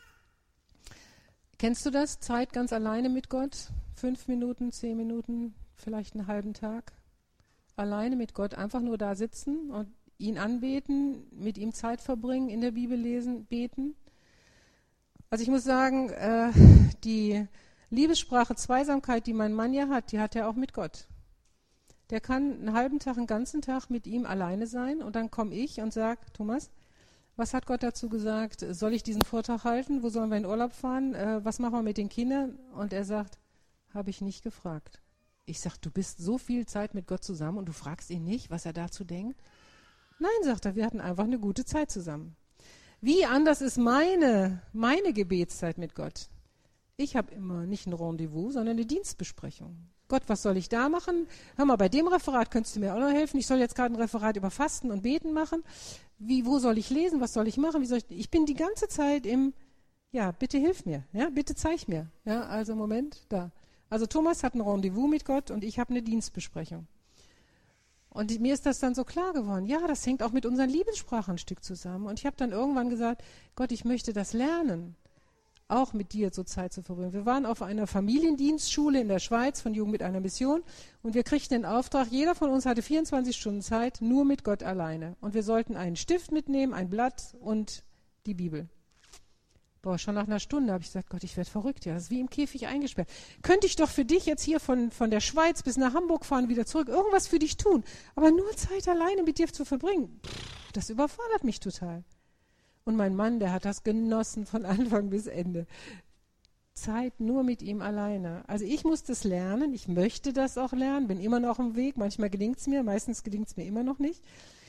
Speaker 1: Kennst du das? Zeit ganz alleine mit Gott? 5 Minuten, 10 Minuten, vielleicht einen halben Tag? Alleine mit Gott, einfach nur da sitzen und ihn anbeten, mit ihm Zeit verbringen, in der Bibel lesen, beten. Also ich muss sagen, die Liebessprache Zweisamkeit, die mein Mann ja hat, die hat er auch mit Gott. Der kann einen halben Tag, einen ganzen Tag mit ihm alleine sein und dann komme ich und sage, Thomas, was hat Gott dazu gesagt? Soll ich diesen Vortrag halten? Wo sollen wir in Urlaub fahren? Was machen wir mit den Kindern? Und er sagt, habe ich nicht gefragt. Ich sage, du bist so viel Zeit mit Gott zusammen und du fragst ihn nicht, was er dazu denkt? Nein, sagt er, wir hatten einfach eine gute Zeit zusammen. Wie anders ist meine Gebetszeit mit Gott? Ich habe immer nicht ein Rendezvous, sondern eine Dienstbesprechung. Gott, was soll ich da machen? Hör mal, bei dem Referat könntest du mir auch noch helfen. Ich soll jetzt gerade ein Referat über Fasten und Beten machen. Wo soll ich lesen? Was soll ich machen? Ich bin die ganze Zeit bitte hilf mir. Ja, bitte zeig mir. Ja, also Moment, da. Also Thomas hat ein Rendezvous mit Gott und ich habe eine Dienstbesprechung. Und mir ist das dann so klar geworden. Ja, das hängt auch mit unseren Liebessprachen ein Stück zusammen. Und ich habe dann irgendwann gesagt, Gott, ich möchte das lernen, auch mit dir so Zeit zu verbringen. Wir waren auf einer Familiendienstschule in der Schweiz von Jugend mit einer Mission und wir kriegten den Auftrag, jeder von uns hatte 24 Stunden Zeit, nur mit Gott alleine. Und wir sollten einen Stift mitnehmen, ein Blatt und die Bibel. Boah, schon nach einer Stunde habe ich gesagt, Gott, ich werde verrückt, ja, das ist wie im Käfig eingesperrt. Könnte ich doch für dich jetzt hier von der Schweiz bis nach Hamburg fahren, wieder zurück, irgendwas für dich tun, aber nur Zeit alleine mit dir zu verbringen, das überfordert mich total. Und mein Mann, der hat das genossen von Anfang bis Ende. Zeit nur mit ihm alleine. Also ich muss das lernen, ich möchte das auch lernen, bin immer noch auf dem Weg, manchmal gelingt es mir, meistens gelingt es mir immer noch nicht.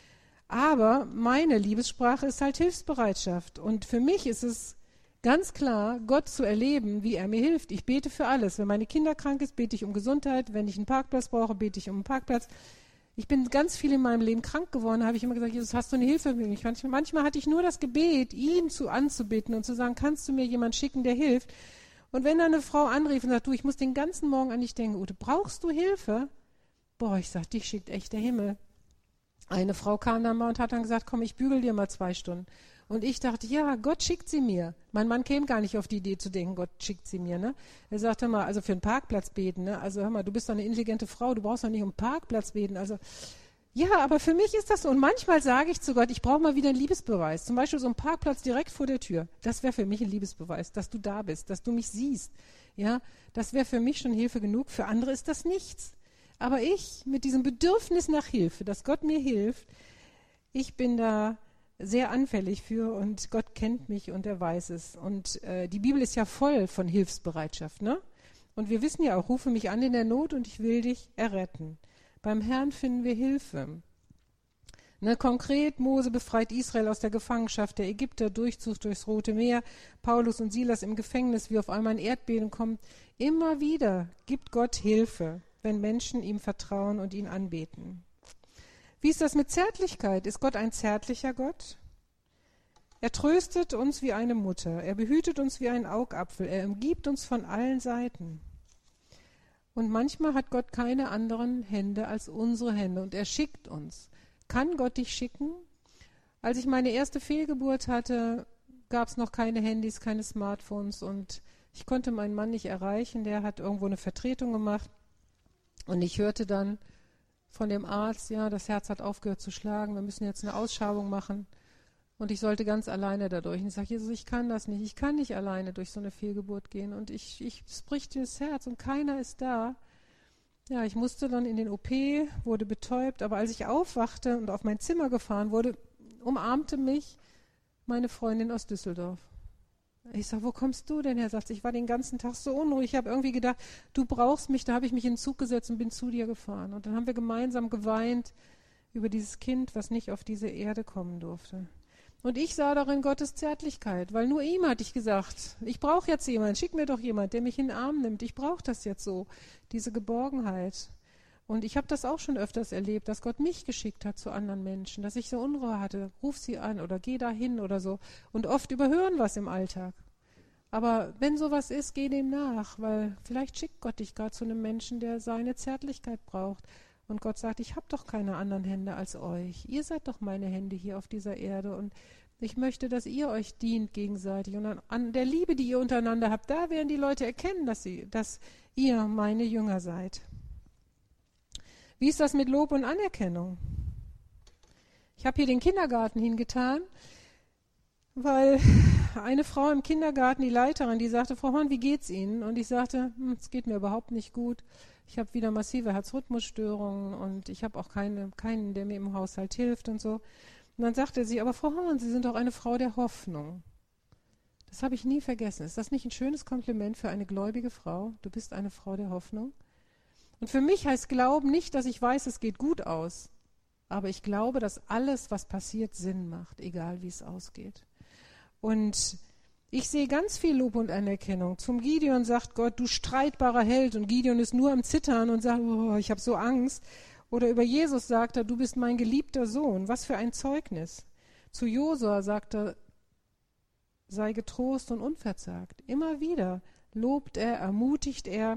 Speaker 1: Aber meine Liebessprache ist halt Hilfsbereitschaft. Und für mich ist es ganz klar, Gott zu erleben, wie er mir hilft. Ich bete für alles. Wenn meine Kinder krank ist, bete ich um Gesundheit. Wenn ich einen Parkplatz brauche, bete ich um einen Parkplatz. Ich bin ganz viel in meinem Leben krank geworden, da habe ich immer gesagt, Jesus, hast du eine Hilfe für mich? Manchmal hatte ich nur das Gebet, ihn anzubitten und zu sagen, kannst du mir jemanden schicken, der hilft? Und wenn dann eine Frau anrief und sagt, du, ich muss den ganzen Morgen an dich denken, Ute, brauchst du Hilfe? Boah, ich sag, dich schickt echt der Himmel. Eine Frau kam dann mal und hat dann gesagt, komm, ich bügel dir mal 2 Stunden. Und ich dachte, ja, Gott schickt sie mir. Mein Mann käme gar nicht auf die Idee zu denken, Gott schickt sie mir. Ne? Er sagte mal, also für einen Parkplatz beten. Ne? Also hör mal, du bist doch eine intelligente Frau, du brauchst doch nicht um einen Parkplatz beten. Also ja, aber für mich ist das so. Und manchmal sage ich zu Gott, ich brauche mal wieder einen Liebesbeweis. Zum Beispiel so ein Parkplatz direkt vor der Tür. Das wäre für mich ein Liebesbeweis, dass du da bist, dass du mich siehst. Ja, das wäre für mich schon Hilfe genug. Für andere ist das nichts. Aber ich mit diesem Bedürfnis nach Hilfe, dass Gott mir hilft, ich bin da sehr anfällig für und Gott kennt mich und er weiß es. Und die Bibel ist ja voll von Hilfsbereitschaft, ne? Und wir wissen ja auch, rufe mich an in der Not und ich will dich erretten. Beim Herrn finden wir Hilfe. Ne, konkret, Mose befreit Israel aus der Gefangenschaft, der Ägypter Durchzug durchs Rote Meer, Paulus und Silas im Gefängnis, wie auf einmal ein Erdbeben kommt. Immer wieder gibt Gott Hilfe, wenn Menschen ihm vertrauen und ihn anbeten. Wie ist das mit Zärtlichkeit? Ist Gott ein zärtlicher Gott? Er tröstet uns wie eine Mutter. Er behütet uns wie ein Augapfel. Er umgibt uns von allen Seiten. Und manchmal hat Gott keine anderen Hände als unsere Hände. Und er schickt uns. Kann Gott dich schicken? Als ich meine erste Fehlgeburt hatte, gab es noch keine Handys, keine Smartphones. Und ich konnte meinen Mann nicht erreichen. Der hat irgendwo eine Vertretung gemacht. Und ich hörte dann von dem Arzt, ja, das Herz hat aufgehört zu schlagen, wir müssen jetzt eine Ausschabung machen. Und ich sollte ganz alleine dadurch. Und ich sage, Jesus, ich kann das nicht. Ich kann nicht alleine durch so eine Fehlgeburt gehen. Und es bricht das Herz und keiner ist da. Ja, ich musste dann in den OP, wurde betäubt. Aber als ich aufwachte und auf mein Zimmer gefahren wurde, umarmte mich meine Freundin aus Düsseldorf. Ich sage, wo kommst du denn her? Sagt sie, ich war den ganzen Tag so unruhig. Ich habe irgendwie gedacht, du brauchst mich. Da habe ich mich in den Zug gesetzt und bin zu dir gefahren. Und dann haben wir gemeinsam geweint über dieses Kind, was nicht auf diese Erde kommen durfte. Und ich sah darin Gottes Zärtlichkeit, weil nur ihm hatte ich gesagt, ich brauche jetzt jemanden, schick mir doch jemand, der mich in den Arm nimmt. Ich brauche das jetzt so, diese Geborgenheit. Und ich habe das auch schon öfters erlebt, dass Gott mich geschickt hat zu anderen Menschen, dass ich so Unruhe hatte, ruf sie an oder geh dahin oder so. Und oft überhören wir es im Alltag. Aber wenn sowas ist, geh dem nach, weil vielleicht schickt Gott dich gerade zu einem Menschen, der seine Zärtlichkeit braucht. Und Gott sagt, ich habe doch keine anderen Hände als euch. Ihr seid doch meine Hände hier auf dieser Erde. Und ich möchte, dass ihr euch dient gegenseitig. Und an der Liebe, die ihr untereinander habt, da werden die Leute erkennen, dass ihr meine Jünger seid. Wie ist das mit Lob und Anerkennung? Ich habe hier den Kindergarten hingetan, weil eine Frau im Kindergarten, die Leiterin, die sagte, Frau Horn, wie geht's Ihnen? Und ich sagte, es geht mir überhaupt nicht gut. Ich habe wieder massive Herzrhythmusstörungen und ich habe auch keinen, der mir im Haushalt hilft und so. Und dann sagte sie, aber Frau Horn, Sie sind doch eine Frau der Hoffnung. Das habe ich nie vergessen. Ist das nicht ein schönes Kompliment für eine gläubige Frau? Du bist eine Frau der Hoffnung. Und für mich heißt Glauben nicht, dass ich weiß, es geht gut aus. Aber ich glaube, dass alles, was passiert, Sinn macht, egal wie es ausgeht. Und ich sehe ganz viel Lob und Anerkennung. Zum Gideon sagt Gott, du streitbarer Held. Und Gideon ist nur am Zittern und sagt, oh, ich habe so Angst. Oder über Jesus sagt er, du bist mein geliebter Sohn. Was für ein Zeugnis. Zu Josua sagt er, sei getrost und unverzagt. Immer wieder lobt er, ermutigt er.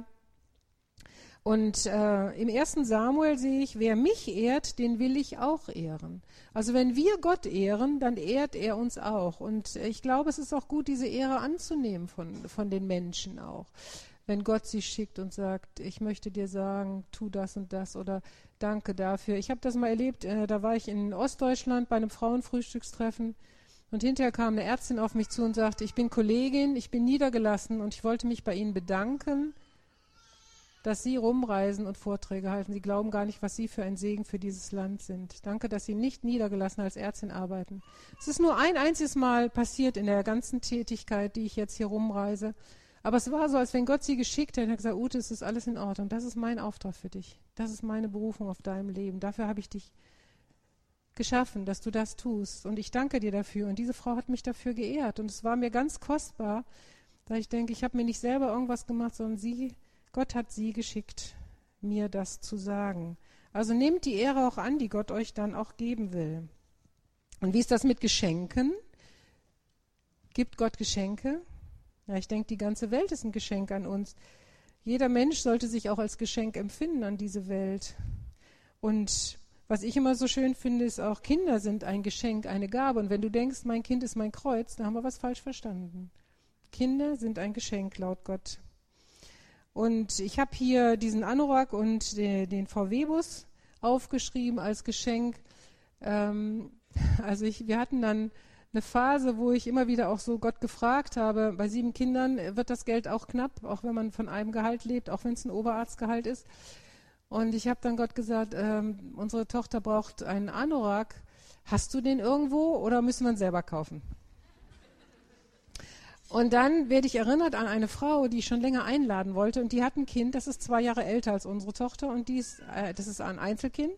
Speaker 1: Und im 1. Samuel sehe ich, wer mich ehrt, den will ich auch ehren. Also wenn wir Gott ehren, dann ehrt er uns auch. Und ich glaube, es ist auch gut, diese Ehre anzunehmen von den Menschen auch. Wenn Gott sie schickt und sagt, ich möchte dir sagen, tu das und das oder danke dafür. Ich habe das mal erlebt, da war ich in Ostdeutschland bei einem Frauenfrühstückstreffen und hinterher kam eine Ärztin auf mich zu und sagte, ich bin Kollegin, ich bin niedergelassen und ich wollte mich bei Ihnen bedanken, dass Sie rumreisen und Vorträge halten. Sie glauben gar nicht, was Sie für ein Segen für dieses Land sind. Danke, dass Sie nicht niedergelassen als Ärztin arbeiten. Es ist nur ein einziges Mal passiert in der ganzen Tätigkeit, die ich jetzt hier rumreise. Aber es war so, als wenn Gott Sie geschickt hätte und hat gesagt, Ute, es ist alles in Ordnung. Das ist mein Auftrag für dich. Das ist meine Berufung auf deinem Leben. Dafür habe ich dich geschaffen, dass du das tust. Und ich danke dir dafür. Und diese Frau hat mich dafür geehrt. Und es war mir ganz kostbar, da ich denke, ich habe mir nicht selber irgendwas gemacht, sondern Gott hat sie geschickt, mir das zu sagen. Also nehmt die Ehre auch an, die Gott euch dann auch geben will. Und wie ist das mit Geschenken? Gibt Gott Geschenke? Ja, ich denke, die ganze Welt ist ein Geschenk an uns. Jeder Mensch sollte sich auch als Geschenk empfinden an diese Welt. Und was ich immer so schön finde, ist auch, Kinder sind ein Geschenk, eine Gabe. Und wenn du denkst, mein Kind ist mein Kreuz, dann haben wir was falsch verstanden. Kinder sind ein Geschenk laut Gott. Und ich habe hier diesen Anorak und den VW-Bus aufgeschrieben als Geschenk. Wir hatten dann eine Phase, wo ich immer wieder auch so Gott gefragt habe, bei 7 Kindern wird das Geld auch knapp, auch wenn man von einem Gehalt lebt, auch wenn es ein Oberarztgehalt ist. Und ich habe dann Gott gesagt, unsere Tochter braucht einen Anorak. Hast du den irgendwo oder müssen wir ihn selber kaufen? Und dann werde ich erinnert an eine Frau, die ich schon länger einladen wollte. Und die hat ein Kind, das ist 2 Jahre älter als unsere Tochter. Und das ist ein Einzelkind.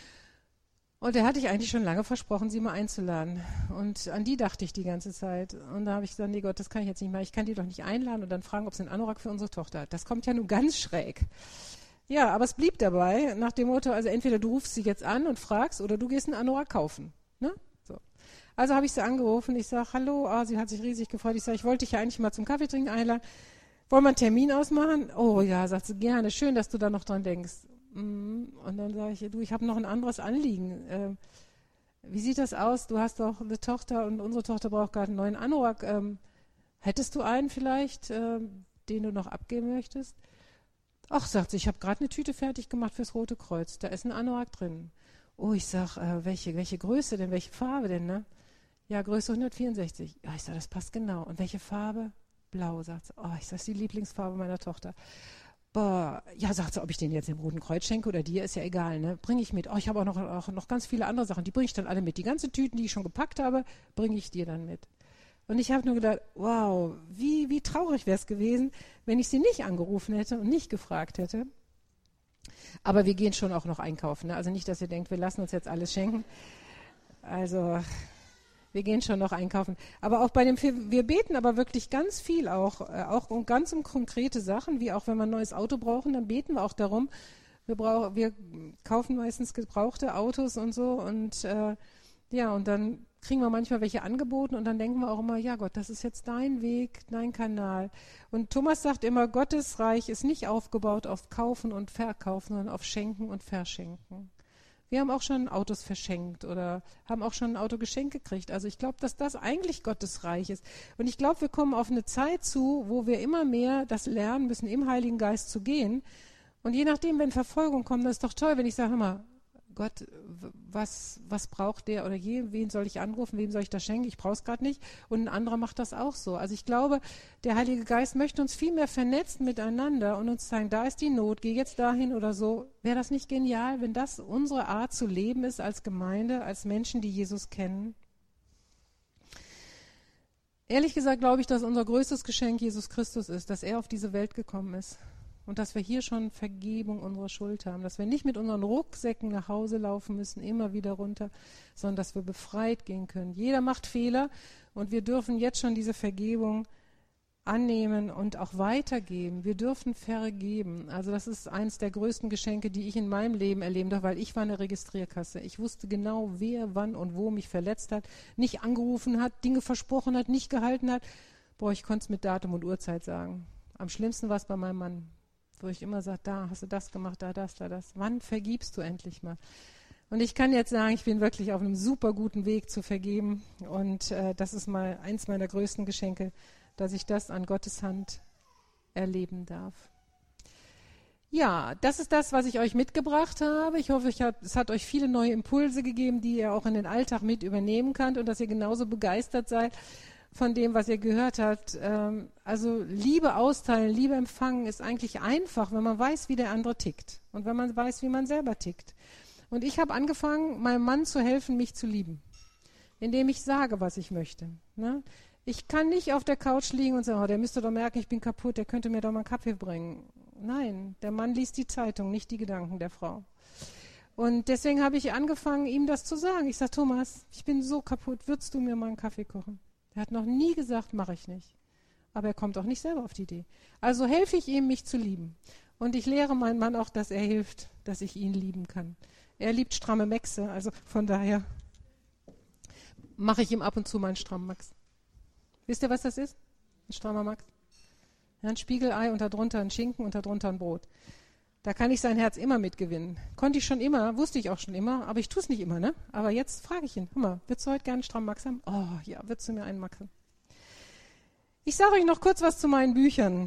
Speaker 1: Und der hatte ich eigentlich schon lange versprochen, sie mal einzuladen. Und an die dachte ich die ganze Zeit. Und da habe ich gesagt, nee Gott, das kann ich jetzt nicht machen. Ich kann die doch nicht einladen und dann fragen, ob sie einen Anorak für unsere Tochter hat. Das kommt ja nun ganz schräg. Ja, aber es blieb dabei, nach dem Motto, also entweder du rufst sie jetzt an und fragst oder du gehst einen Anorak kaufen. Ne? So. Also habe ich sie angerufen, ich sage, hallo, sie hat sich riesig gefreut. Ich sage, ich wollte dich ja eigentlich mal zum Kaffeetrinken einladen. Wollen wir einen Termin ausmachen? Oh ja, sagt sie, gerne, schön, dass du da noch dran denkst. Und dann sage ich, du, ich habe noch ein anderes Anliegen. Wie sieht das aus? Du hast doch eine Tochter und unsere Tochter braucht gerade einen neuen Anorak. Hättest du einen vielleicht, den du noch abgeben möchtest? Ach, sagt sie, ich habe gerade eine Tüte fertig gemacht fürs Rote Kreuz. Da ist ein Anorak drin. Oh, ich sage, welche Größe denn, welche Farbe denn, ne? Ja, Größe 164. Ja, ich sage, das passt genau. Und welche Farbe? Blau, sagt sie. Oh, ich sage, das ist die Lieblingsfarbe meiner Tochter. Boah, ja, sagt sie, ob ich den jetzt dem Roten Kreuz schenke oder dir, ist ja egal, ne? Bringe ich mit. Oh, ich habe auch noch ganz viele andere Sachen, die bringe ich dann alle mit. Die ganzen Tüten, die ich schon gepackt habe, bringe ich dir dann mit. Und ich habe nur gedacht, wow, wie traurig wäre es gewesen, wenn ich sie nicht angerufen hätte und nicht gefragt hätte. Aber wir gehen schon auch noch einkaufen, ne? Also nicht, dass ihr denkt, wir lassen uns jetzt alles schenken. Also wir gehen schon noch einkaufen. Aber auch wir beten aber wirklich ganz viel auch um ganz um konkrete Sachen, wie auch wenn wir ein neues Auto brauchen, dann beten wir auch darum. Wir kaufen meistens gebrauchte Autos und so und und dann kriegen wir manchmal welche angeboten und dann denken wir auch immer, ja Gott, das ist jetzt dein Weg, dein Kanal. Und Thomas sagt immer, Gottes Reich ist nicht aufgebaut auf Kaufen und Verkaufen, sondern auf Schenken und Verschenken. Wir haben auch schon Autos verschenkt oder haben auch schon ein Auto geschenkt gekriegt. Also ich glaube, dass das eigentlich Gottes Reich ist. Und ich glaube, wir kommen auf eine Zeit zu, wo wir immer mehr das lernen müssen, im Heiligen Geist zu gehen. Und je nachdem, wenn Verfolgung kommt, das ist doch toll, wenn ich sage, hör mal, Gott, was braucht der oder wen soll ich anrufen, wem soll ich das schenken? Ich brauche es gerade nicht. Und ein anderer macht das auch so. Also ich glaube, der Heilige Geist möchte uns viel mehr vernetzen miteinander und uns zeigen, da ist die Not, geh jetzt dahin oder so. Wäre das nicht genial, wenn das unsere Art zu leben ist als Gemeinde, als Menschen, die Jesus kennen? Ehrlich gesagt glaube ich, dass unser größtes Geschenk Jesus Christus ist, dass er auf diese Welt gekommen ist. Und dass wir hier schon Vergebung unserer Schuld haben, dass wir nicht mit unseren Rucksäcken nach Hause laufen müssen, immer wieder runter, sondern dass wir befreit gehen können. Jeder macht Fehler und wir dürfen jetzt schon diese Vergebung annehmen und auch weitergeben. Wir dürfen vergeben. Also das ist eines der größten Geschenke, die ich in meinem Leben erleben darf, weil ich war eine Registrierkasse. Ich wusste genau, wer, wann und wo mich verletzt hat, nicht angerufen hat, Dinge versprochen hat, nicht gehalten hat. Boah, ich konnte es mit Datum und Uhrzeit sagen. Am schlimmsten war es bei meinem Mann, wo ich immer sage, da hast du das gemacht, da das, da das. Wann vergibst du endlich mal? Und ich kann jetzt sagen, ich bin wirklich auf einem super guten Weg zu vergeben. Und das ist mal eins meiner größten Geschenke, dass ich das an Gottes Hand erleben darf. Ja, das ist das, was ich euch mitgebracht habe. Ich hoffe, es hat euch viele neue Impulse gegeben, die ihr auch in den Alltag mit übernehmen könnt und dass ihr genauso begeistert seid von dem, was ihr gehört habt. Also Liebe austeilen, Liebe empfangen ist eigentlich einfach, wenn man weiß, wie der andere tickt und wenn man weiß, wie man selber tickt. Und ich habe angefangen, meinem Mann zu helfen, mich zu lieben, indem ich sage, was ich möchte. Ne? Ich kann nicht auf der Couch liegen und sagen, oh, der müsste doch merken, ich bin kaputt, der könnte mir doch mal einen Kaffee bringen. Nein, der Mann liest die Zeitung, nicht die Gedanken der Frau. Und deswegen habe ich angefangen, ihm das zu sagen. Ich sage, Thomas, ich bin so kaputt, würdest du mir mal einen Kaffee kochen? Er hat noch nie gesagt, mache ich nicht. Aber er kommt auch nicht selber auf die Idee. Also helfe ich ihm, mich zu lieben. Und ich lehre meinen Mann auch, dass er hilft, dass ich ihn lieben kann. Er liebt stramme Mäxe, also von daher mache ich ihm ab und zu mal einen strammen Max. Wisst ihr, was das ist? Ein strammer Max? Ja, ein Spiegelei und darunter ein Schinken und darunter ein Brot. Da kann ich sein Herz immer mitgewinnen. Konnte ich schon immer, wusste ich auch schon immer, aber ich tue es nicht immer, ne? Aber jetzt frage ich ihn, hör mal, würdest du heute gerne einen strammen Max haben? Oh, ja, würdest du mir einen Max haben? Ich sage euch noch kurz was zu meinen Büchern.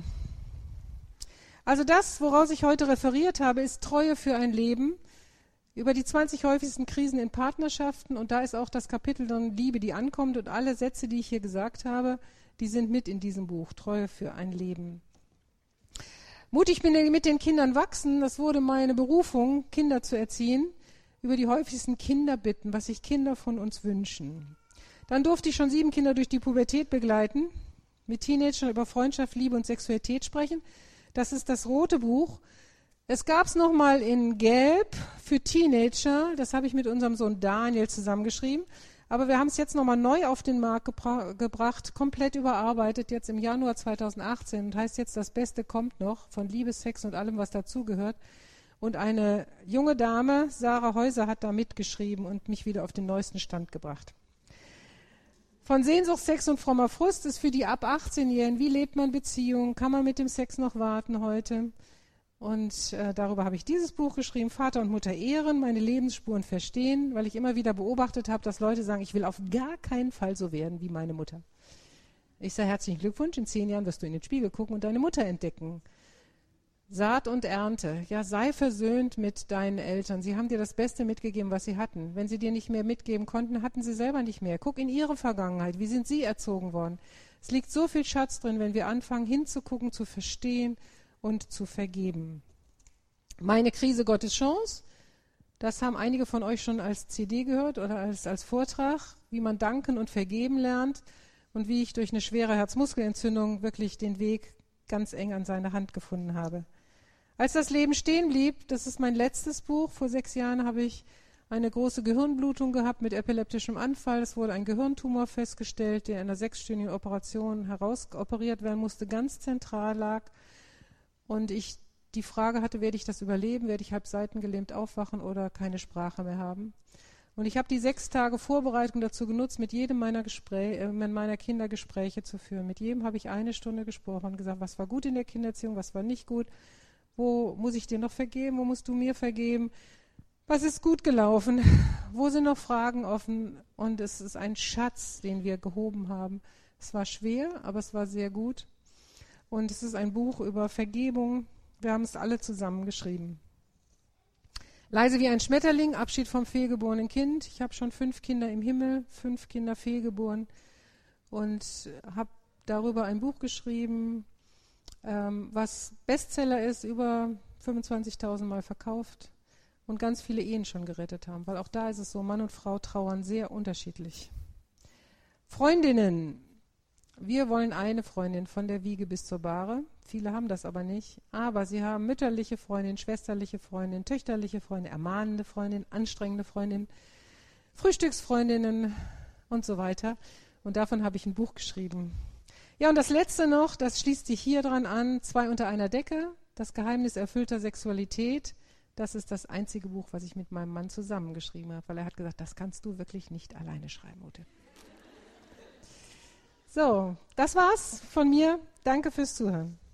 Speaker 1: Also das, woraus ich heute referiert habe, ist Treue für ein Leben, über die 20 häufigsten Krisen in Partnerschaften, und da ist auch das Kapitel drin, Liebe, die ankommt, und alle Sätze, die ich hier gesagt habe, die sind mit in diesem Buch, Treue für ein Leben. Mutig mit den Kindern wachsen, das wurde meine Berufung, Kinder zu erziehen, über die häufigsten Kinderbitten, was sich Kinder von uns wünschen. Dann durfte ich schon 7 Kinder durch die Pubertät begleiten, mit Teenagern über Freundschaft, Liebe und Sexualität sprechen. Das ist das rote Buch. Es gab es nochmal in Gelb für Teenager, das habe ich mit unserem Sohn Daniel zusammengeschrieben. Aber wir haben es jetzt nochmal neu auf den Markt gebracht, komplett überarbeitet, jetzt im Januar 2018 und heißt jetzt, das Beste kommt noch, von Liebe, Sex und allem, was dazugehört. Und eine junge Dame, Sarah Häuser, hat da mitgeschrieben und mich wieder auf den neuesten Stand gebracht. Von Sehnsucht, Sex und frommer Frust ist für die ab 18-Jährigen, wie lebt man Beziehungen, kann man mit dem Sex noch warten heute? Und darüber habe ich dieses Buch geschrieben, Vater und Mutter ehren, meine Lebensspuren verstehen, weil ich immer wieder beobachtet habe, dass Leute sagen, ich will auf gar keinen Fall so werden wie meine Mutter. Ich sage herzlichen Glückwunsch, in 10 Jahren wirst du in den Spiegel gucken und deine Mutter entdecken. Saat und Ernte, ja, sei versöhnt mit deinen Eltern. Sie haben dir das Beste mitgegeben, was sie hatten. Wenn sie dir nicht mehr mitgeben konnten, hatten sie selber nicht mehr. Guck in ihre Vergangenheit, wie sind sie erzogen worden? Es liegt so viel Schatz drin, wenn wir anfangen hinzugucken, zu verstehen und zu vergeben. Meine Krise, Gottes Chance, das haben einige von euch schon als CD gehört oder als Vortrag, wie man danken und vergeben lernt und wie ich durch eine schwere Herzmuskelentzündung wirklich den Weg ganz eng an seine Hand gefunden habe. Als das Leben stehen blieb, das ist mein letztes Buch, vor 6 Jahren habe ich eine große Gehirnblutung gehabt mit epileptischem Anfall. Es wurde ein Gehirntumor festgestellt, der in einer 6-stündigen Operation herausoperiert werden musste, ganz zentral lag. Und ich die Frage hatte, werde ich das überleben, werde ich halb seitengelähmt aufwachen oder keine Sprache mehr haben. Und ich habe die 6 Tage Vorbereitung dazu genutzt, mit jedem meiner Kinder Gespräche zu führen. Mit jedem habe ich 1 Stunde gesprochen und gesagt, was war gut in der Kindererziehung, was war nicht gut, wo muss ich dir noch vergeben, wo musst du mir vergeben, was ist gut gelaufen, wo sind noch Fragen offen. Und es ist ein Schatz, den wir gehoben haben. Es war schwer, aber es war sehr gut. Und es ist ein Buch über Vergebung. Wir haben es alle zusammen geschrieben. Leise wie ein Schmetterling, Abschied vom fehlgeborenen Kind. Ich habe schon 5 Kinder im Himmel, 5 Kinder fehlgeboren und habe darüber ein Buch geschrieben, was Bestseller ist, über 25.000 Mal verkauft und ganz viele Ehen schon gerettet haben, weil auch da ist es so, Mann und Frau trauern sehr unterschiedlich. Freundinnen. Wir wollen eine Freundin von der Wiege bis zur Bahre. Viele haben das aber nicht. Aber sie haben mütterliche Freundin, schwesterliche Freundin, töchterliche Freundin, ermahnende Freundin, anstrengende Freundin, Frühstücksfreundinnen und so weiter. Und davon habe ich ein Buch geschrieben. Ja, und das letzte noch, das schließt sich hier dran an, 2 unter einer Decke, das Geheimnis erfüllter Sexualität. Das ist das einzige Buch, was ich mit meinem Mann zusammengeschrieben habe, weil er hat gesagt, das kannst du wirklich nicht alleine schreiben, Ute. So, das war's von mir. Danke fürs Zuhören.